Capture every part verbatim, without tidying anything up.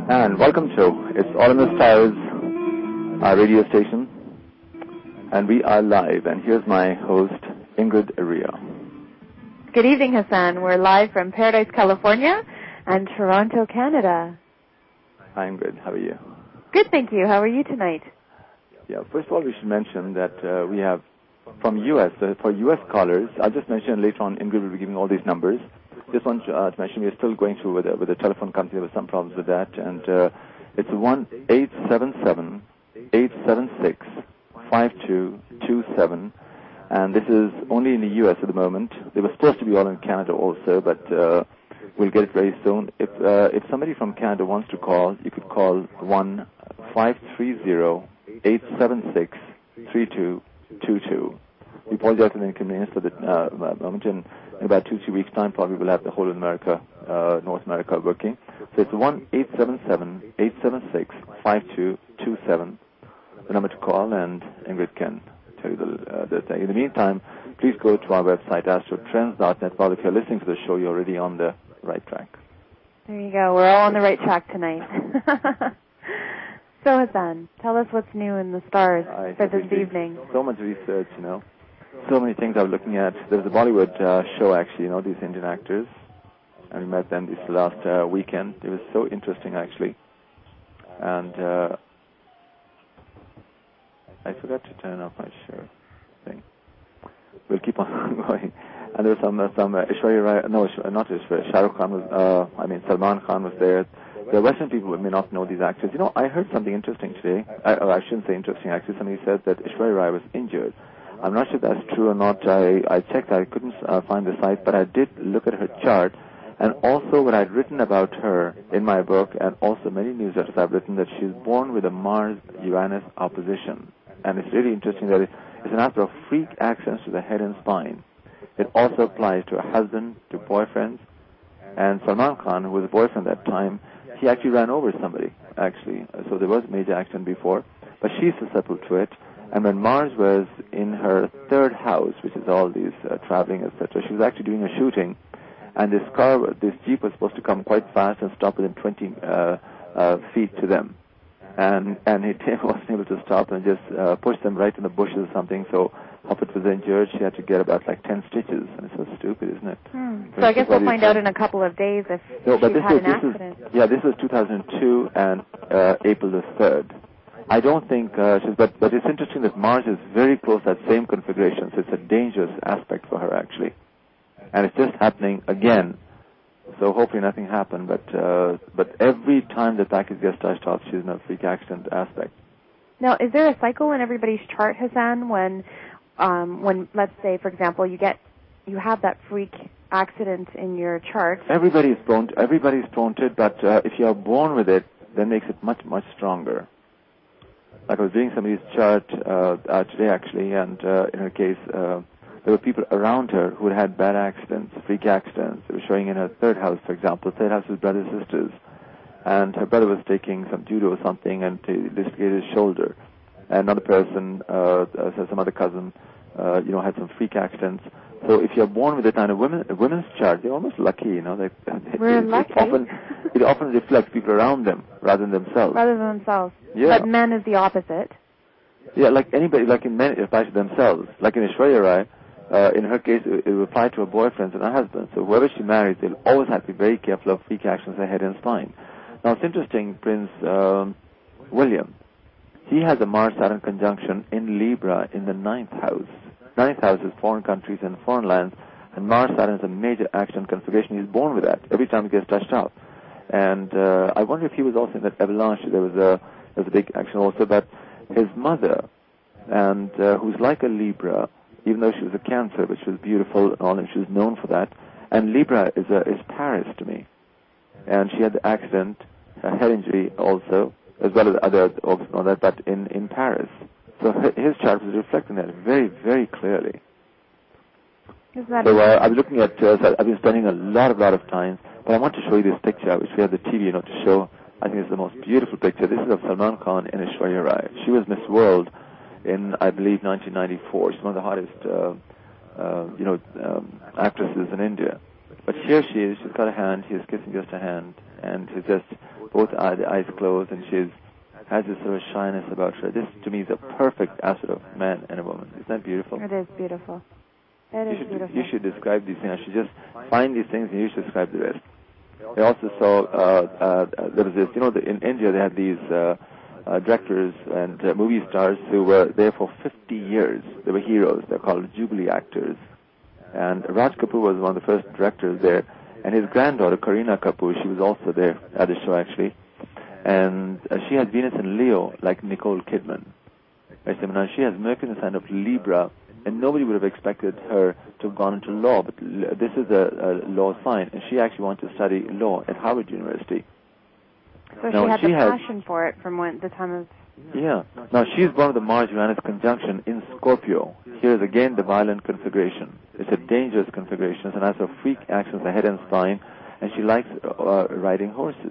And welcome to It's All in the Stars, our radio station. And we are live. And here's my host, Ingrid Arria. Good evening, Hassan. We're live from Paradise, California and Toronto, Canada. Hi, Ingrid. How are you? Good, thank you. How are you tonight? Yeah, first of all, we should mention that uh, we have from U S, uh, for U S callers, I'll just mention later on, Ingrid will be giving all these numbers. Just want to, uh, to mention we're still going through with a, with a telephone company. There were some problems with that. And uh, it's one eight seven seven, eight seven six, five two two seven. And this is only in the U S at the moment. They were supposed to be all in Canada also, but uh, we'll get it very soon. If uh, if somebody from Canada wants to call, you could call one five three zero, eight seven six, three two two two. We apologize for the inconvenience for the uh, moment. In about two, three weeks' time, probably we'll have the whole of America, uh, North America working. So it's one eight seven seven, eight seven six, five two two seven, the number to call, and Ingrid can tell you the, uh, the thing. In the meantime, please go to our website, astrotrends dot net. Well, if you're listening to the show, you're already on the right track. There you go. We're all on the right track tonight. So, Hassan, tell us what's new in the stars I for this evening. So much research, you know. So many things I'm looking at. There was a Bollywood uh, show, actually, you know, these Indian actors. And we met them this last uh, weekend. It was so interesting, actually. And uh, I forgot to turn off my show thing. We'll keep on going. And there was some, uh, some uh, Ishwarya Rai, no, not Ishwarya, Shah Rukh Khan was, uh, I mean, Salman Khan was there. The Western people may not know these actors. You know, I heard something interesting today. I, or I shouldn't say interesting, actually. Somebody said that Ishwarya Rai was injured. I'm not sure if that's true or not. I, I checked. I couldn't uh, find the site, but I did look at her chart, and also what I'd written about her in my book, and also many newsletters I've written, that she's born with a Mars-Uranus opposition. And it's really interesting that it's an after of freak accidents to the head and spine. It also applies to a husband, to boyfriends, and Salman Khan, who was a boyfriend at that time, he actually ran over somebody, actually. So there was a major accident before, but she's susceptible to it. And when Mars was in her third house, which is all these uh, traveling, et cetera, she was actually doing a shooting, and this car, this Jeep was supposed to come quite fast and stop within twenty uh, uh, feet to them. And and it wasn't able to stop and just uh, pushed them right in the bushes or something. So Hoppet was injured. She had to get about like ten stitches. And it's so stupid, isn't it? Hmm. So I guess we'll find out in a couple of days if no, but she's this had was, an this accident. Was, yeah, this was two thousand two and uh, April the third. I don't think, uh, she's, but, but it's interesting that Mars is very close to that same configuration, so it's a dangerous aspect for her, actually. And it's just happening again. So hopefully nothing happened, but uh, but every time the package gets touched off, she's in a freak accident aspect. Now, is there a cycle in everybody's chart, Hassan, when, um, when let's say, for example, you get, you have that freak accident in your chart? Everybody is prone to, everybody is prone to it, but uh, if you are born with it, that makes it much, much stronger. Like I was doing somebody's chart uh, uh, today, actually, and uh, in her case, uh, there were people around her who had had bad accidents, freak accidents. They were showing in her third house, for example. Third house was brothers and sisters. And her brother was taking some judo or something and he dislocated his shoulder. And another person, uh, uh, some other cousin, uh, you know, had some freak accidents. So if you're born with it, and a, women, a women's chart, they're almost lucky, you know. They, We're it, lucky. It often, it often reflects people around them rather than themselves. Rather than themselves. Yeah. But men is the opposite. Yeah, like anybody, like in men, it applies to themselves. Like in Ishwarya Rai, uh, in her case, it, it will apply to her boyfriends and her husband. So whoever she marries, they'll always have to be very careful of freak actions of head and spine. Now, it's interesting, Prince um, William, he has a Mars-Saturn conjunction in Libra in the ninth house. Ninth house is foreign countries and foreign lands, and Mars-Saturn is a major action configuration. He's born with that every time he gets touched off. And uh, I wonder if he was also in that avalanche. There was a, there was a big action also, but his mother, and uh, who's like a Libra, even though she was a Cancer, but she was beautiful and all, and she was known for that. And Libra is a, is Paris to me. And she had the accident, a head injury also, as well as other organs and all that, but in, in Paris. So his chart was reflecting that very, very clearly. So uh, I was looking at, uh, so I've been spending a lot, of lot of time, but I want to show you this picture, which we have the T V, you know, to show. I think it's the most beautiful picture. This is of Salman Khan and Ishwarya Rai. She was Miss World in, I believe, nineteen ninety-four. She's one of the hottest, uh, uh, you know, um, actresses in India. But here she is. She's got a hand. He's kissing just a hand, and he's just both eye, the eyes closed, and she's has this sort of shyness about her. This, to me, is a perfect asset of man and a woman. Isn't that beautiful? It is beautiful. It you is should, beautiful. You should describe these things. I should just find these things and you should describe the rest. I also saw, uh, uh, there was this, you know, the, in India they had these uh, uh, directors and uh, movie stars who were there for fifty years. They were heroes. They're called Jubilee actors. And Raj Kapoor was one of the first directors there. And his granddaughter, Kareena Kapoor, she was also there at the show, actually. And uh, she had Venus and Leo, like Nicole Kidman. Now, she has Mercury in the sign of Libra, and nobody would have expected her to have gone into law, but this is a, a law sign, and she actually wanted to study law at Harvard University. So now, she had she the has, passion for it from when, the time of... Yeah. Now, she's one of the Mars-Uranus conjunction in Scorpio. Here's again the violent configuration. It's a dangerous configuration, and has her freak actions, the head and spine, and she likes uh, riding horses.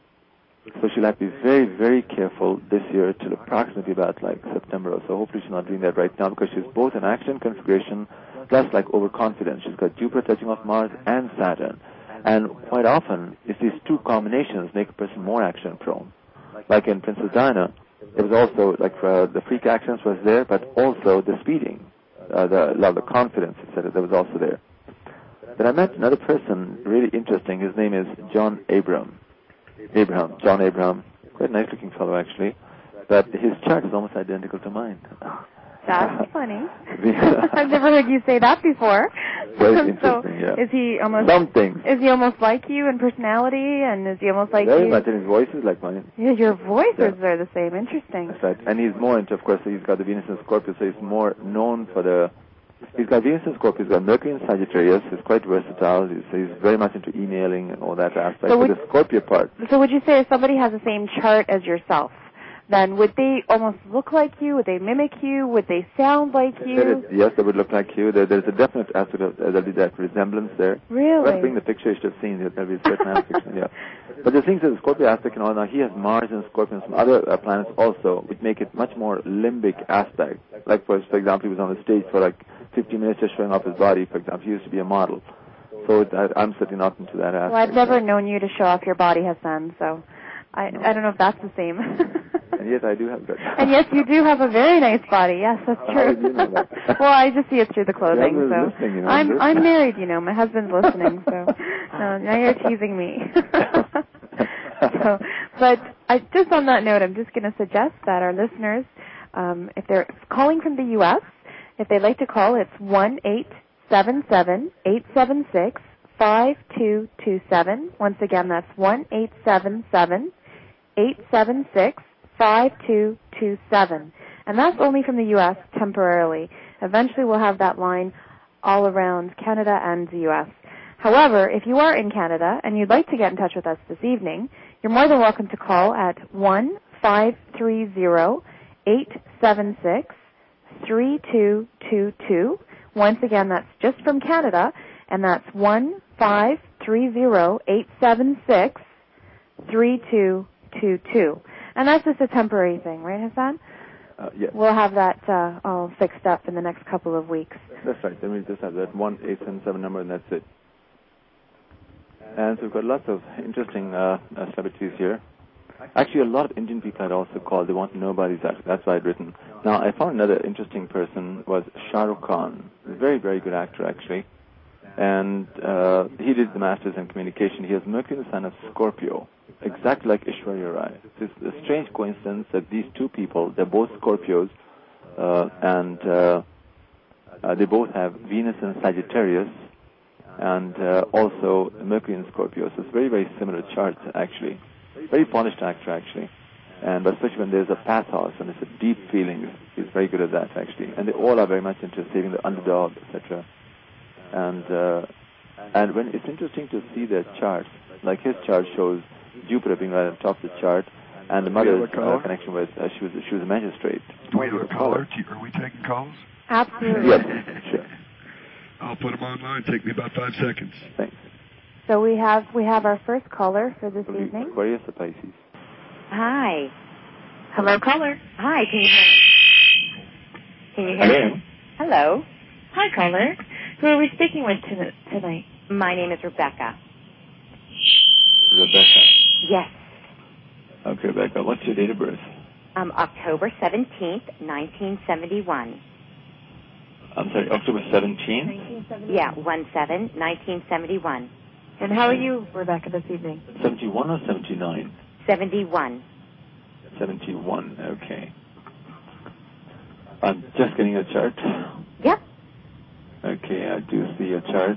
So she'll have to be very, very careful this year till approximately about like September or so. Hopefully she's not doing that right now because she's both an action configuration plus like overconfidence. She's got Jupiter touching off Mars and Saturn. And quite often, it's these two combinations make a person more action prone. Like in Princess Diana, it was also like uh, the freak actions was there, but also the speeding, uh, the love, the confidence, et cetera, that was also there. Then I met another person, really interesting. His name is John Abraham. Abraham, John Abraham, quite a nice-looking fellow, actually, but his chart is almost identical to mine. That's funny. I've never heard you say that before. Very interesting, so yeah. Is he almost... Something. Is he almost like you in personality, and is he almost like Very you? Very much, and his voice is like mine. Yeah, your voices yeah. are the same. Interesting. That's right. And he's more into, of course, so he's got the Venus in Scorpio, so he's more known for the... He's got Venus in Scorpio, he's got Mercury in Sagittarius, he's quite versatile, he's, he's very much into emailing and all that aspect. So would, the Scorpio part... So would you say if somebody has the same chart as yourself, then would they almost look like you? Would they mimic you? Would they sound like you? Is, yes, they would look like you. There, there's a definite aspect of, uh, there'll be that resemblance there. Really? Let's bring the picture, you should have seen it. There'll be a certain aspect, yeah. But the thing is, the Scorpio aspect and all, now he has Mars and Scorpio and some other uh, planets also, which make it much more limbic aspect. Like, for, for example, he was on the stage for like fifty minutes just showing off his body, for example. He used to be a model. So I, I'm certainly not into that aspect. Well, I've never known you to show off your body, Hassan, so I, no. I don't know if that's the same. And yes, I do have that. And yes, you do have a very nice body. Yes, that's true. How did you know that? Well, I just see it through the clothing. So listening, you know, I'm I'm married, you know. My husband's listening, so no, now you're teasing me. so, but I, just on that note, I'm just going to suggest that our listeners, um, if they're calling from the U S, if they'd like to call, it's one eight seven seven eight seven six five two two seven. Once again, that's one eight seven seven eight seven six five two two seven. And that's only from the U S temporarily. Eventually we'll have that line all around Canada and the U S. However, if you are in Canada and you'd like to get in touch with us this evening, you're more than welcome to call at one five three zero eight seven six three two two two. Once again, that's just from Canada, and that's one five three zero eight seven six three two two two. And that's just a temporary thing, right, Hassan? Uh, yes. We'll have that uh, all fixed up in the next couple of weeks. That's right. Then we just have that one eight seven seven number, and that's it. And so we've got lots of interesting uh, uh, celebrities here. Actually, a lot of Indian people had also called. They want to know about these actors. That's why I'd written. Now, I found another interesting person was Shah Rukh Khan. He's a very, very good actor, actually. And uh, he did the Masters in Communication. He has Mercury in the sign of Scorpio, exactly like Aishwarya Rai. It's a strange coincidence that these two people, they're both Scorpios, uh, and uh, uh, they both have Venus in Sagittarius, and uh, also Mercury in Scorpio. So it's very, very similar charts, actually. Very polished actor, actually. And especially when there's a pathos and it's a deep feeling, he's very good at that, actually. And they all are very much into saving the underdog, et cetera. And uh, and when it's interesting to see their charts, like his chart shows Jupiter being right on top of the chart, and the mother's uh, connection with uh, she was she was a magistrate. Do we have a caller? Are we taking calls? Absolutely. Yes, sure. I'll put them online. Take me about five seconds. Thanks. So we have we have our first caller for this Will evening. Aquarius or Pisces? Hi. Hello, caller. Hi, can you hear me? Can you hear me? Hello. Hi, caller. Who are we speaking with tonight? My name is Rebecca. Rebecca. Yes. Okay, Rebecca, what's your date of birth? Um, October seventeenth, nineteen seventy-one. I'm sorry, October seventeenth? Yeah, one seven, nineteen seventy-one. And how are you, Rebecca, this evening? seventy-one or seventy-nine? seventy-one. seventy-one, okay. I'm just getting a chart. Yep. Okay, I do see a chart.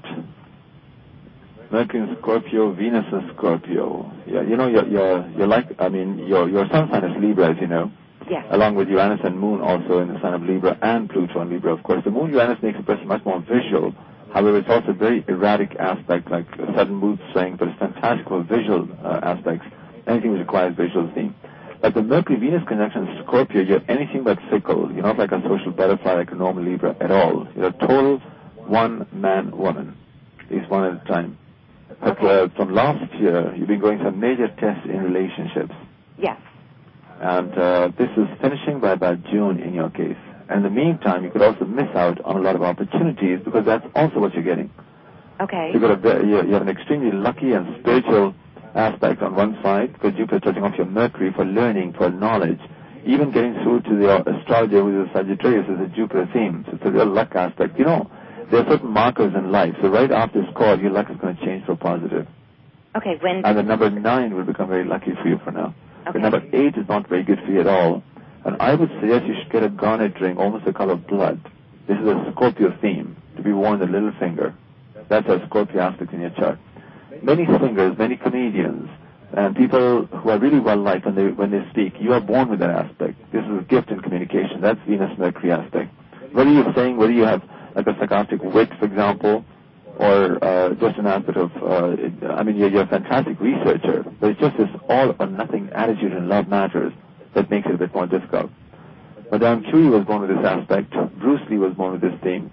Mercury in Scorpio, Venus in Scorpio. Yeah, you know, you're, you're, you're like, I mean, your, your sun sign is Libra, as you know. Yes. Along with Uranus and Moon also in the sign of Libra and Pluto in Libra, of course. The Moon Uranus makes a person much more visual. However, it's also a very erratic aspect, like a sudden mood swing, but it's fantastic for visual uh, aspects. Anything which requires visual theme. Like the Mercury-Venus conjunction in Scorpio, you're anything but fickle. You're not like a social butterfly like a normal Libra at all. You're a total one-man woman, at least one at a time. But okay. uh, from last year, you've been going some major tests in relationships. Yes. And uh, this is finishing by about June in your case. And in the meantime, you could also miss out on a lot of opportunities because that's also what you're getting. Okay. You've got a, you have an extremely lucky and spiritual aspect on one side because Jupiter is touching off your Mercury for learning, for knowledge. Even getting through to the astrologer who is a Sagittarius is a Jupiter theme. So it's a real luck aspect. You know, there are certain markers in life. So right after this call, your luck is going to change for positive. Okay, when... And the number nine will become very lucky for you for now. Okay. The number eight is not very good for you at all. And I would suggest you should get a garnet ring, almost the color of blood. This is a Scorpio theme, to be worn on the little finger. That's a Scorpio aspect in your chart. Many singers, many comedians, and people who are really well-liked when they, when they speak, you are born with that aspect. This is a gift in communication. That's Venus-Mercury aspect. Whether you're saying, whether you have like a sarcastic wit, for example, or uh, just an aspect of, uh, I mean, you're, you're a fantastic researcher, but it's just this all-or-nothing attitude in love matters that makes it a bit more difficult. Madame Curie was born with this aspect. Bruce Lee was born with this theme.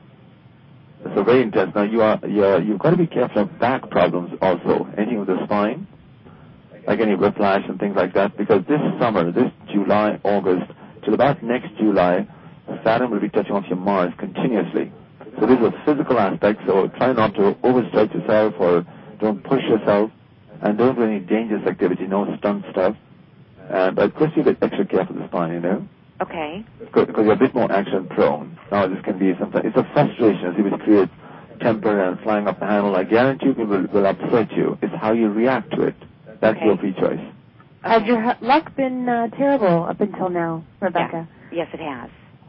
So very intense. Now, you are, you're, you've got to be careful of back problems also. Anything with the spine, like any whiplash and things like that, because this summer, this July, August, till about next July, Saturn will be touching off your Mars continuously. So this is a physical aspect, so try not to overstretch yourself or don't push yourself and don't do any dangerous activity, no stunt stuff. Uh, but of course you get extra careful with the spine, you know? Okay. Because you're a bit more action prone. Now this can be something, it's a frustration, see, which creates temper and flying up the handle. I guarantee you will, will upset you. It's how you react to it. That's okay. your free choice. Okay. Has your luck been uh, terrible up until now, Rebecca? Yeah. Yes, it has.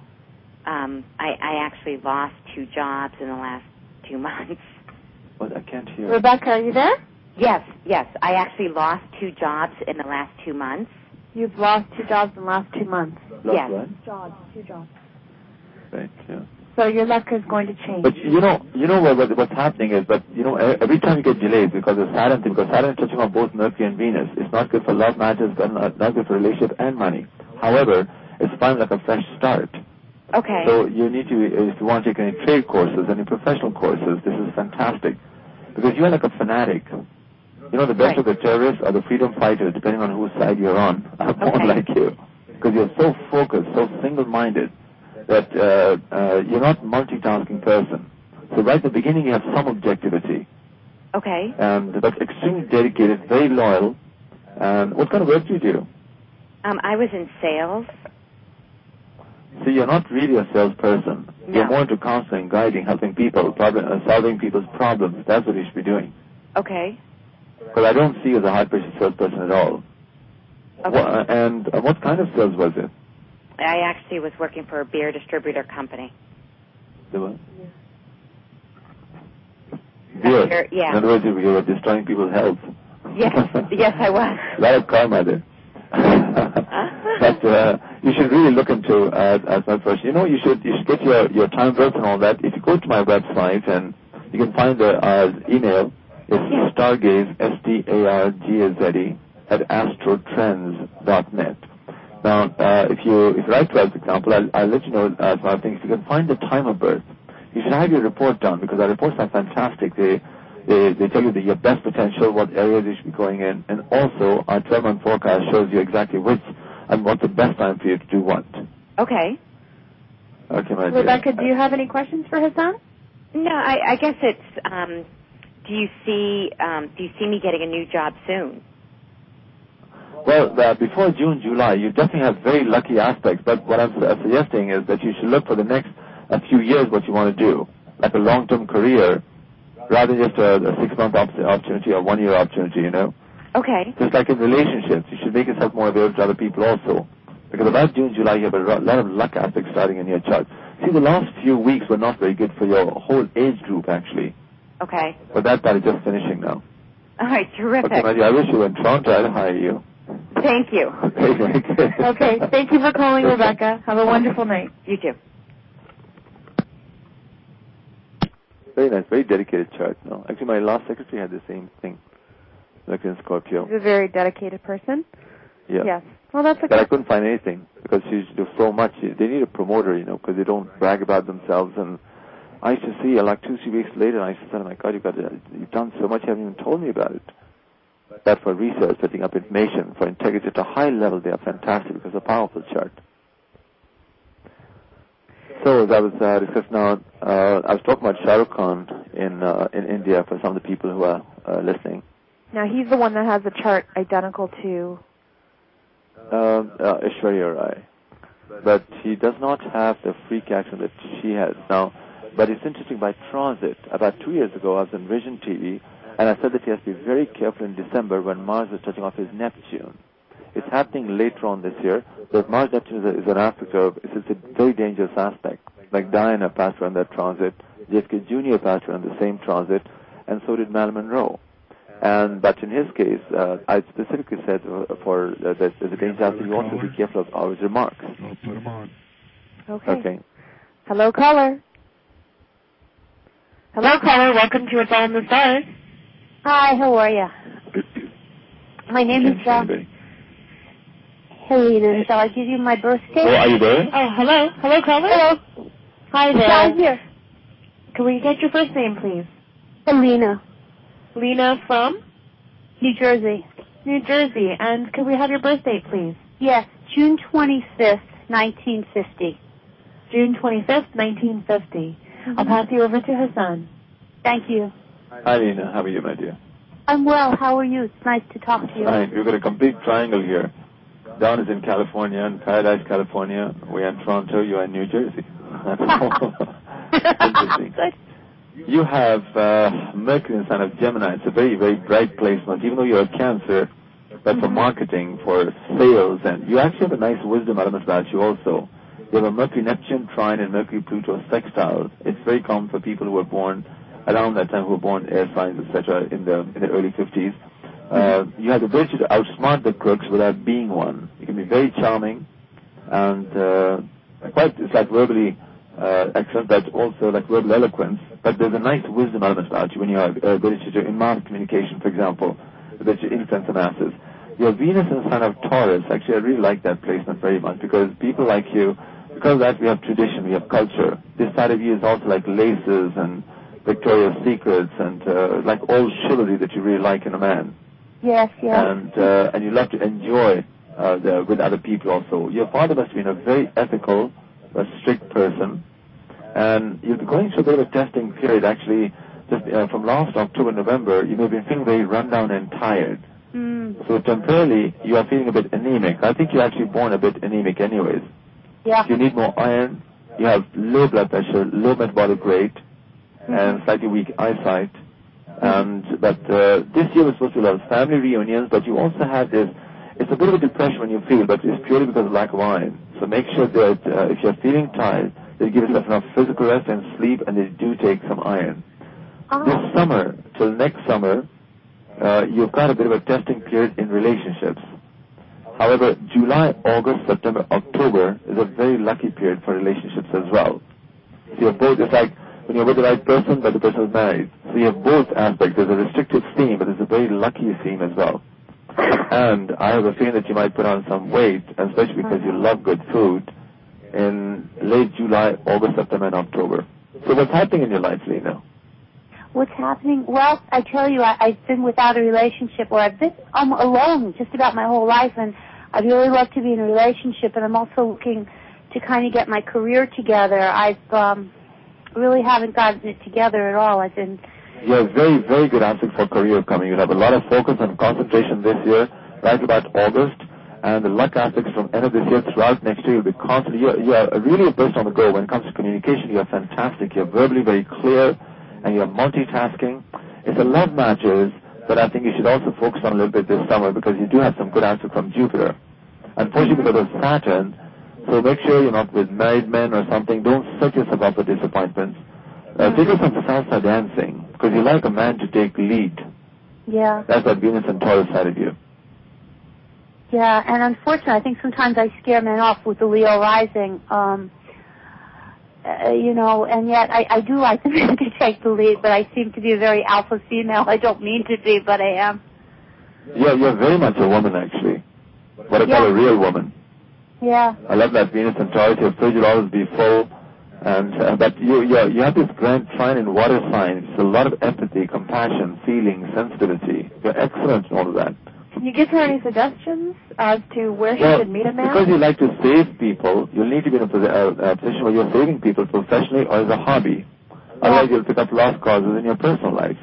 Um, I, I actually lost two jobs in the last two months. What? I can't hear. Rebecca, are you there? Yes, yes. I actually lost two jobs in the last two months. You've lost two jobs in the last two months. Lost yes. What? Jobs, two jobs. Right, yeah. So your luck is going to change. But you know, you know what, what, what's happening is, but you know, every time you get delays because of Saturn, because Saturn is touching on both Mercury and Venus, it's not good for love matters, but not, not good for relationship and money. However, it's fine like a fresh start. Okay. So you need to, if you want to take any trade courses, any professional courses, this is fantastic. Because you're like a fanatic. You know, the best right. of the terrorists are the freedom fighters, depending on whose side you're on, are born okay. like you. Because you're so focused, so single-minded, that uh, uh, you're not a multitasking person. So right at the beginning, you have some objectivity. Okay. And but extremely dedicated, very loyal. And what kind of work do you do? Um, I was in sales. So you're not really a salesperson. No. You're more into counseling, guiding, helping people, problem, uh, solving people's problems. That's what you should be doing. Okay. Because I don't see you as a high-pressure salesperson at all. Okay. What, uh, and uh, what kind of sales was it? I actually was working for a beer distributor company. The what? Beer. Beer, yeah. In other words, you were destroying people's health. Yes, yes, I was. A lot of karma there. But uh, you should really look into uh, as my first. You know, you should you should get your your time birth and all that. If you go to my website and you can find the uh, email, it's yeah. Stargaze S T A R G A Z E at astrotrends dot net. Now, uh, if you if you write to us, for example, I'll, I'll let you know uh, some other things. If you can find the time of birth, you should have your report done because our reports are fantastic. They They, they tell you the, your best potential, what areas you should be going in, and also our twelve-month forecast shows you exactly which and what's the best time for you to do what. Okay. Okay, my dear. Rebecca, do you have any questions for Hassan? No, I, I guess it's. Um, do you see? Um, do you see me getting a new job soon? Well, uh, before June, July, you definitely have very lucky aspects. But what I'm uh, suggesting is that you should look for the next a few years what you want to do, like a long-term career, rather than just a, a six-month op- opportunity or one-year opportunity, you know? Okay. Just like in relationships, you should make yourself more available to other people also. Because about June, July, you have a lot of luck aspects starting in your chart. See, the last few weeks were not very good for your whole age group, actually. Okay. But that part is just finishing now. All right, terrific. Okay, my dear, I wish you were in Toronto. I'd hire you. Thank you. Okay, very good. Okay, thank you for calling, Rebecca. Have a wonderful night. You too. Very nice, very dedicated chart. No, actually, my last secretary had the same thing, like in Scorpio. She's a very dedicated person. Yeah. Yes. Well, that's okay. But I couldn't find anything because she's do so much. They need a promoter, you know, because they don't brag about themselves. And I used to see, like two, three weeks later, I used to say, "Oh my God, you've got, to, you've done so much, you haven't even told me about it." That for research, setting up information, for integrity at a high level, they are fantastic because it's a powerful chart. So as I was uh, discussing now, uh, I was talking about Shah Rukh Khan in uh, in India for some of the people who are uh, listening. Now, he's the one that has a chart identical to... Uh, uh, Aishwarya Rai. But he does not have the freak action that she has now. But it's interesting, by transit, about two years ago, I was on Vision T V, and I said that he has to be very careful in December when Mars is touching off his Neptune. It's happening later on this year, but Mars Neptune is, a, is an aspect of, it's, it's a very dangerous aspect. Like Diana passed around that transit, J F K Junior passed around the same transit, and so did Marilyn Monroe. And but in his case, uh, I specifically said uh, for uh, that there's a danger aspect. You also be careful of our remarks. I'll put him on. Okay. Okay. Hello, caller. Hello, caller. Welcome to It's All in the Stars. Hi, how are you? My name is uh, Helena. Shall I give you my birthday? Oh, are you there? Oh, hello. Hello, caller. Hello. Hi there. I'm here. Can we get your first name, please? Helena. Lena from? New Jersey. New Jersey. And could we have your birth date, please? Yes, June twenty-fifth, nineteen fifty. June twenty-fifth, nineteen fifty. Mm-hmm. I'll pass you over to Hassan. Thank you. Hi, Lena. How are you, my dear? I'm well. How are you? It's nice to talk to you. Fine. We've got a complete triangle here. Don is in California, in Paradise, California. We are in Toronto. You are in New Jersey. Interesting. Good. You have uh, Mercury in the sign of Gemini. It's a very, very bright placement, even though you're a Cancer, but for marketing, for sales, and you actually have a nice wisdom element about you also. You have a Mercury-Neptune trine and Mercury-Pluto sextile. It's very common for people who were born around that time, who were born air signs, et cetera, in the in the early fifties. Uh, you have the ability to outsmart the crooks without being one. You can be very charming and uh, quite, it's like verbally uh, excellent, but also like verbal eloquence. But there's a nice wisdom element about you when you have uh, ability to, in mass communication, for example, ability to influence the masses. Your Venus in the sign of Taurus, actually I really like that placement very much because people like you, because of that we have tradition, we have culture. This side of you is also like laces and Victoria's Secrets and uh, like all chivalry that you really like in a man. Yes, yes. And uh, and you love to enjoy uh, the, with other people also. Your father must have been a very ethical, a strict person, and you'll be going through a bit of a testing period. Actually, just uh, from last October, November, you may have been feeling very run down and tired. Mm. So temporarily, you are feeling a bit anemic. I think you're actually born a bit anemic, anyways. Yeah. You need more iron. You have low blood pressure, low metabolic rate, mm-hmm. and slightly weak eyesight. And but uh, this year was supposed to be a lot of family reunions, but you also have this, it's a bit of a depression when you feel, but it's purely because of lack of iron. So make sure that uh, if you're feeling tired, that you give yourself enough physical rest and sleep, and that you do take some iron. Oh. This summer, till next summer, uh, you've got a bit of a testing period in relationships. However, July, August, September, October is a very lucky period for relationships as well. So you're both, it's like when you're with the right person, but the person is married. So you have both aspects. There's a restrictive theme, but there's a very lucky theme as well. And I have a feeling that you might put on some weight, especially because you love good food, in late July, August, September, and October. So what's happening in your life, Lena? What's happening? Well, I tell you, I, I've been without a relationship, or I've been um, alone just about my whole life, and I'd really love to be in a relationship, and I'm also looking to kind of get my career together. I've um, really haven't gotten it together at all. I've been... You have very, very good answer for career coming. You'll have a lot of focus and concentration this year, right about August, And the luck aspects from end of this year throughout next year, you'll be constantly, you're, you're really a person on the go. When it comes to communication, you're fantastic. You're verbally very clear, and you're multitasking. It's a love matches that I think you should also focus on a little bit this summer, because you do have some good aspects from Jupiter. Unfortunately, because of Saturn, so make sure you're not with married men or something. Don't set yourself up for disappointments. Uh, take yourself to salsa dancing, because you like a man to take lead. Yeah. That's that Venus and Taurus side of you. Yeah, and unfortunately, I think sometimes I scare men off with the Leo rising. Um, uh, you know, and yet I, I do like the men to take the lead, but I seem to be a very alpha female. I don't mean to be, but I am. Yeah, you're very much a woman, actually. What I Yeah. call a real woman. Yeah. I love that Venus and Taurus. Your fridge will always be full. And, uh, but you, you, you have this grand trine in water signs. A lot of empathy, compassion, feeling, sensitivity. You're excellent in all of that. Can you give her any suggestions as to where Well, she should meet a man? because you like to save people, you'll need to be in a, posi- a, a position where you're saving people professionally or as a hobby. Otherwise, you'll pick up lost causes in your personal life.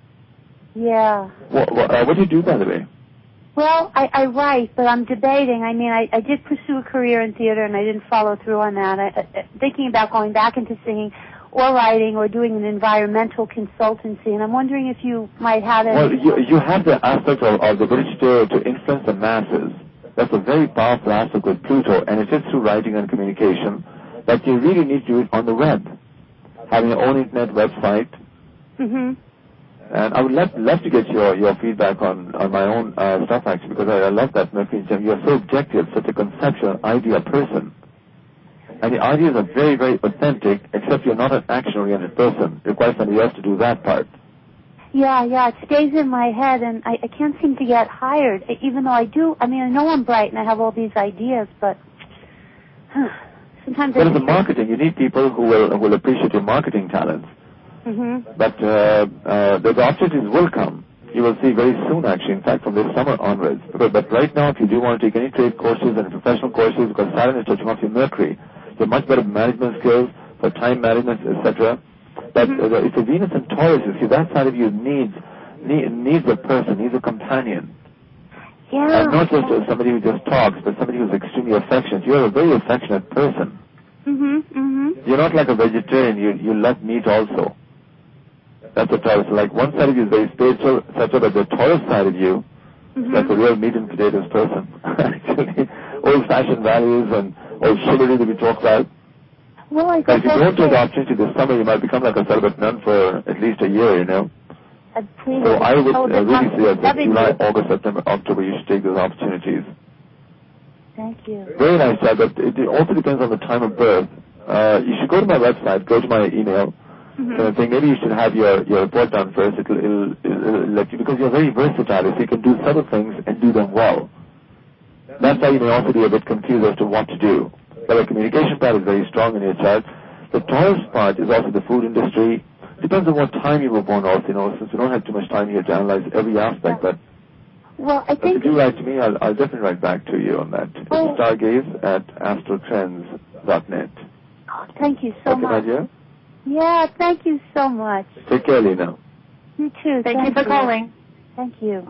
Yeah. What, what, uh, what do you do, by the way? Well, I, I write, but I'm debating. I mean, I, I did pursue a career in theater, and I didn't follow through on that. I, I, thinking about going back into singing or writing or doing an environmental consultancy, and I'm wondering if you might have any... Well, you, you have the aspect of, of the ability to, to influence the masses. That's a very powerful aspect with Pluto, and it is through writing and communication, but you really need to do it on the web. Having your own internet website. Mm-hmm. And I would love, love to get your, your feedback on, on my own uh, stuff, actually, because I, I love that Mercury Gem. You're so objective, such a conceptual, idea person. And the ideas are very, very authentic, except you're not an action-oriented person. It requires somebody else to do that part. Yeah, yeah, it stays in my head, and I, I can't seem to get hired, even though I do. I mean, I know I'm bright and I have all these ideas, but huh, sometimes But I in the just... marketing, you need people who will, who will appreciate your marketing talents. Mm-hmm. But uh, uh, the, the opportunities will come. You will see very soon, actually, in fact, from this summer onwards. But, but right now, if you do want to take any trade courses and professional courses, because Saturn is touching off your Mercury, you have much better management skills for time management, et cetera. But Mm-hmm. uh, it's a Venus and Taurus. You see, that side of you needs need, needs a person, needs a companion. Yeah. And not just uh, somebody who just talks, but somebody who's extremely affectionate. You're a very affectionate person. Mm-hmm, mm-hmm. You're not like a vegetarian. You you love meat also. That's a Taurus. Like one side of you is very spiritual, such that the Taurus side of you Mm-hmm. is like a real meat and potatoes person. Actually, old-fashioned values and old chivalry that we talk about. Well, I But if you guess don't take the opportunity this summer, you might become like a celibate nun for at least a year, you know. Uh, please, So I would tell uh, the really con- suggest that loving July, you. August, September, October, you should take those opportunities. Thank you. Very nice job, but it also depends on the time of birth. Uh, you should go to my website, go to my email, Mm-hmm. and I think maybe you should have your, your report done first. It'll, it'll, it'll let you, because you're very versatile, so you can do several things and do them well. That's why you may also be a bit confused as to what to do. But the communication part is very strong in your chart. The Taurus part is also the food industry. Depends on what time you were born also, you know, since we don't have too much time here to analyze every aspect, but Well, I if think... you do write to me, I'll, I'll definitely write back to you on that. It's Oh. stargaze at astrotrends dot net. Oh, thank you so Okay, much. my dear? Yeah, thank you so much. Take care, Lena. You too. Thank you for calling. Thank you.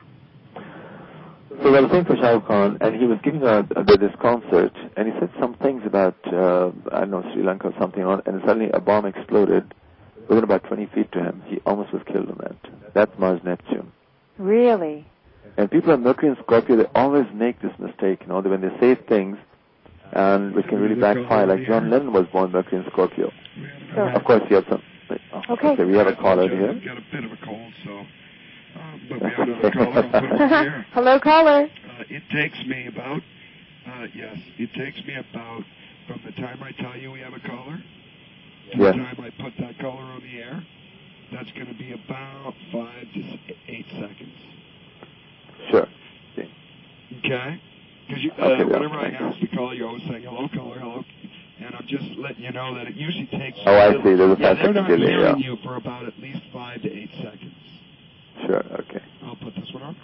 So I was saying for Shah Rukh Khan, and he was giving a, a, this concert, and he said some things about, uh, I don't know, Sri Lanka or something, on, and suddenly a bomb exploded within about twenty feet to him. He almost was killed on that. That's Mars Neptune. Really? And people on Mercury and Scorpio, they always make this mistake, you know, when they say things, and which can really backfire. Like John Lennon was born Mercury and Scorpio. Sure. Of course, he had some. Oh, Okay. okay, we have a caller here. I've got a bit of a cold, so. Uh, but we have another caller. I'll put him on here. Hello, caller. Uh, it takes me about, uh, yes, it takes me about, from the time I tell you we have a caller, to Yes. the time I put that caller on the air, that's going to be about five to s- eight seconds. Sure. Okay. Okay? Because uh, Okay, yeah. whenever I ask the caller, you're always saying, hello, caller, hello. And I'm just letting you know that it usually takes... Oh, I see. There's a yeah, five they're second not delay, hearing yeah. you for about at least five to eight seconds. Sure, okay. I'll put this one on.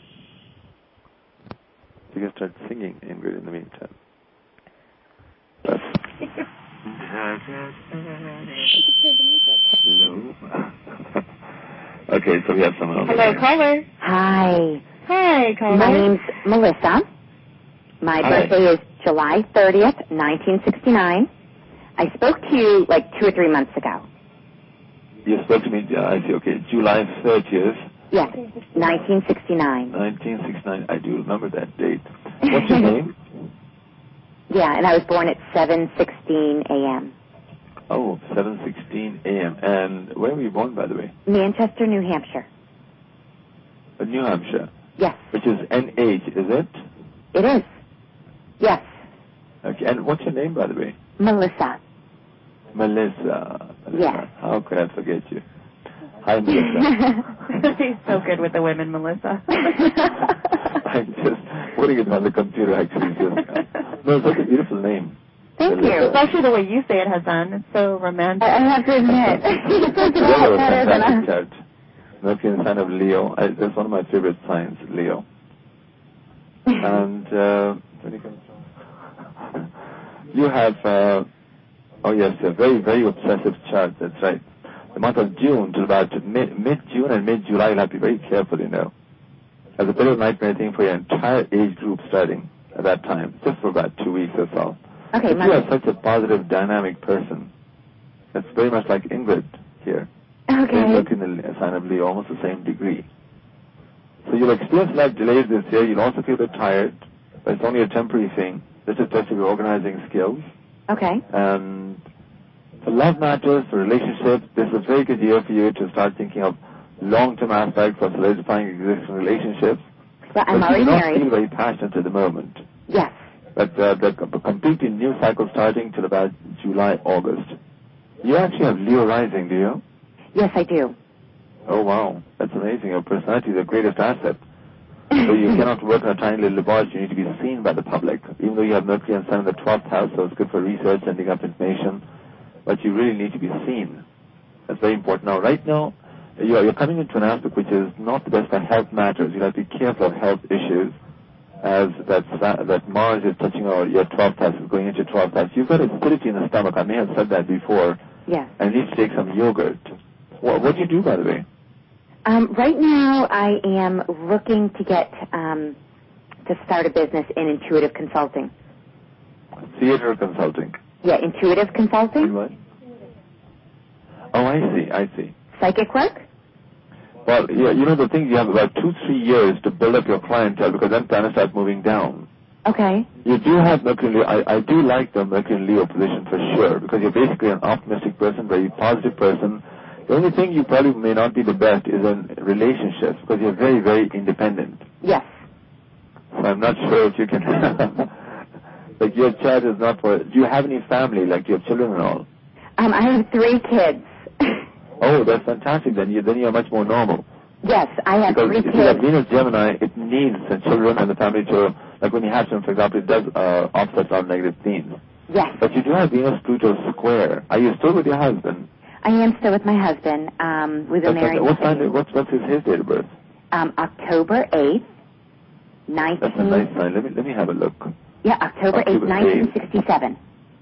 You can start singing, Ingrid, in the meantime. That's... Hello. Okay, so we have someone on the Hello, line. caller. Hi. Hi, caller. My name's Melissa. My Hi. birthday is July thirtieth, nineteen sixty-nine. I spoke to you like two or three months ago. You spoke to me, uh, I see, okay, July thirtieth. Yes, nineteen sixty-nine. nineteen sixty-nine, I do remember that date. What's your name? Yeah, and I was born at seven sixteen a.m. Oh, seven sixteen a.m. And where were you born, by the way? Manchester, New Hampshire. Uh, New Hampshire. Yes. Which is N H, is it? It is. Yes. Okay, and what's your name, by the way? Melissa. Melissa. Melissa. Yes. How could I forget you? Hi, Melissa. He's so good with the women, Melissa. I'm just putting it on the computer, actually. Just, no, it's such a beautiful name. Thank Melissa. you. Especially the way you say it, Hassan. It's so romantic. I have to admit, it does a lot better than fantastic a... chart. Mercury in the sign of Leo. I, that's one of my favorite signs, Leo. And uh, when you come, you have, uh, oh yes, a very, very obsessive chart. That's right. The month of June to about mid, mid-June and mid-July, you'll have to be very careful, you know. As a bit of a nightmare thing for your entire age group starting at that time, just for about two weeks or so. Okay, But you are such a positive, dynamic person. It's very much like Ingrid here. Okay. They look in the sign of Leo, almost the same degree. So you'll experience life delays this year. You'll also feel a bit tired, but it's only a temporary thing. This is just your organizing skills. Okay. And for love matters, for relationships, this is a very good year for you to start thinking of long-term aspects of solidifying existing relationships. Well, I'm but already you do not married. feel very passionate at the moment. Yes. But uh, the c- completely new cycle starting till about July, August. You actually have Leo rising, do you? Yes, I do. Oh, wow. That's amazing. Your personality is the greatest asset. So you cannot work in a tiny little laboratory. You need to be seen by the public. Even though you have Mercury and Sun in the twelfth house, so it's good for research, sending up information. But you really need to be seen. That's very important. Now, right now, you're, you're coming into an aspect which is not the best for health matters. You have to be careful of health issues, as that, that Mars is touching our, your twelfth house, is going into your twelfth house. You've got acidity in the stomach. I may have said that before. Yes. And you need to take some yogurt. What, what do you do, by the way? Um, right now, I am looking to get um, to start a business in intuitive consulting. Theater consulting. Yeah, intuitive consulting. What? Oh, I see, I see. Psychic work. Well, yeah, you know the thing, you have about two, three years to build up your clientele because then planets start moving down. Okay. You do have Mercury and Leo. I, I do like the Mercury and Leo position for sure because you're basically an optimistic person, very positive person. The only thing you probably may not be the best is in relationships because you're very, very independent. Yes. So I'm not sure if you can... like your child is not for... Do you have any family, like do you have children and all? Um, I have three kids. Oh, that's fantastic. Then, you, then you're much more normal. Yes, I have Because three if kids. you have Venus Gemini, it needs the children and the family to... Like when you have children, for example, it does uh, offset all negative themes. Yes. But you do have Venus Pluto square. Are you still with your husband? I am still with my husband. Um, we've been That's married. okay. What time, what's, what's his, his date of birth? Um, October eighth, nineteen. That's a nice sign. Let me, let me have a look. Yeah, October eighth, October nineteen sixty-seven.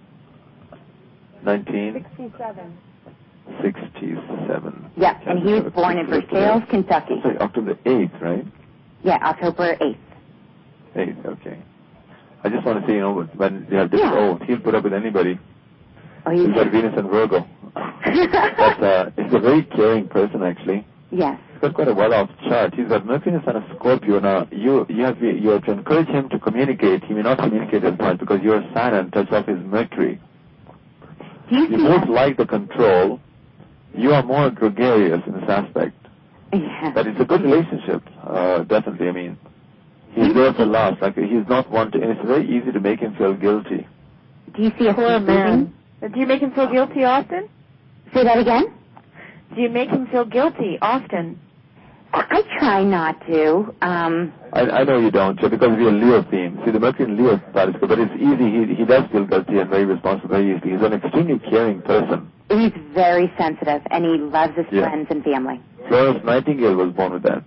nineteen sixty-seven. sixty-seven. Yeah, and he was born in Versailles, Kentucky. Sorry, October eighth, right? Yeah, October eighth. eighth, okay. I just want to say, you know, when you have this, Yeah. oh, he'll put up with anybody. Oh, he's He's got Venus and Virgo. But uh, he's a very caring person, actually. Yes. He's got quite a well-off chart. He's got Mercury and a Scorpio. Now, you you have, you have to encourage him to communicate. He may not communicate as much because your Saturn touches off his Mercury. Do you You see both that? like the control. You are more gregarious in this aspect. Yeah. But it's a good relationship, uh, definitely. I mean, he's there for last. Like, he's not one to, and it's very easy to make him feel guilty. Do you see a Poor man. Do you make him feel guilty often? Say that again? Do you make him feel guilty often? I, I try not to. Um, I, I know you don't, so because of your Leo theme. See, the Mercury in Leo part is good, but it's easy. He, he does feel guilty and very responsible very easily. He's an extremely caring person. he's very sensitive, and he loves his Yeah. friends and family. Florence Nightingale was born with that.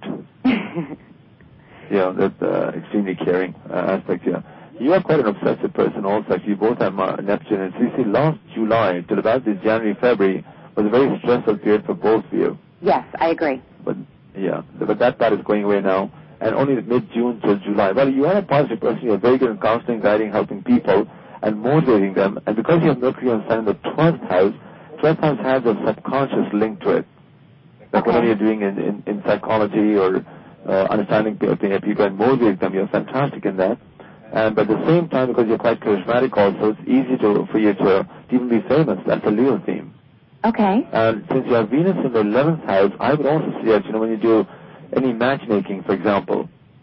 Yeah, that uh, extremely caring uh, aspect here. You are quite an obsessive person also. Actually, you both have uh, Neptune. And so you see, last July till about this January, February was a very stressful period for both of you. Yes, I agree. But, yeah, but that part is going away now. and only mid-June till July. Well, you are a positive person. You're very good in counseling, guiding, helping people, and motivating them. And because you have Mercury and Sun in the twelfth house, twelfth house has a subconscious link to it. Like okay. whatever you're doing in, in, in psychology or uh, understanding people and motivating them, you're fantastic in that. And at the same time, because you're quite charismatic also, it's easy to, for you to even be famous. That's a Leo theme. Okay. And since you have Venus in the eleventh house, I would also suggest, you know, when you do any matchmaking, for example.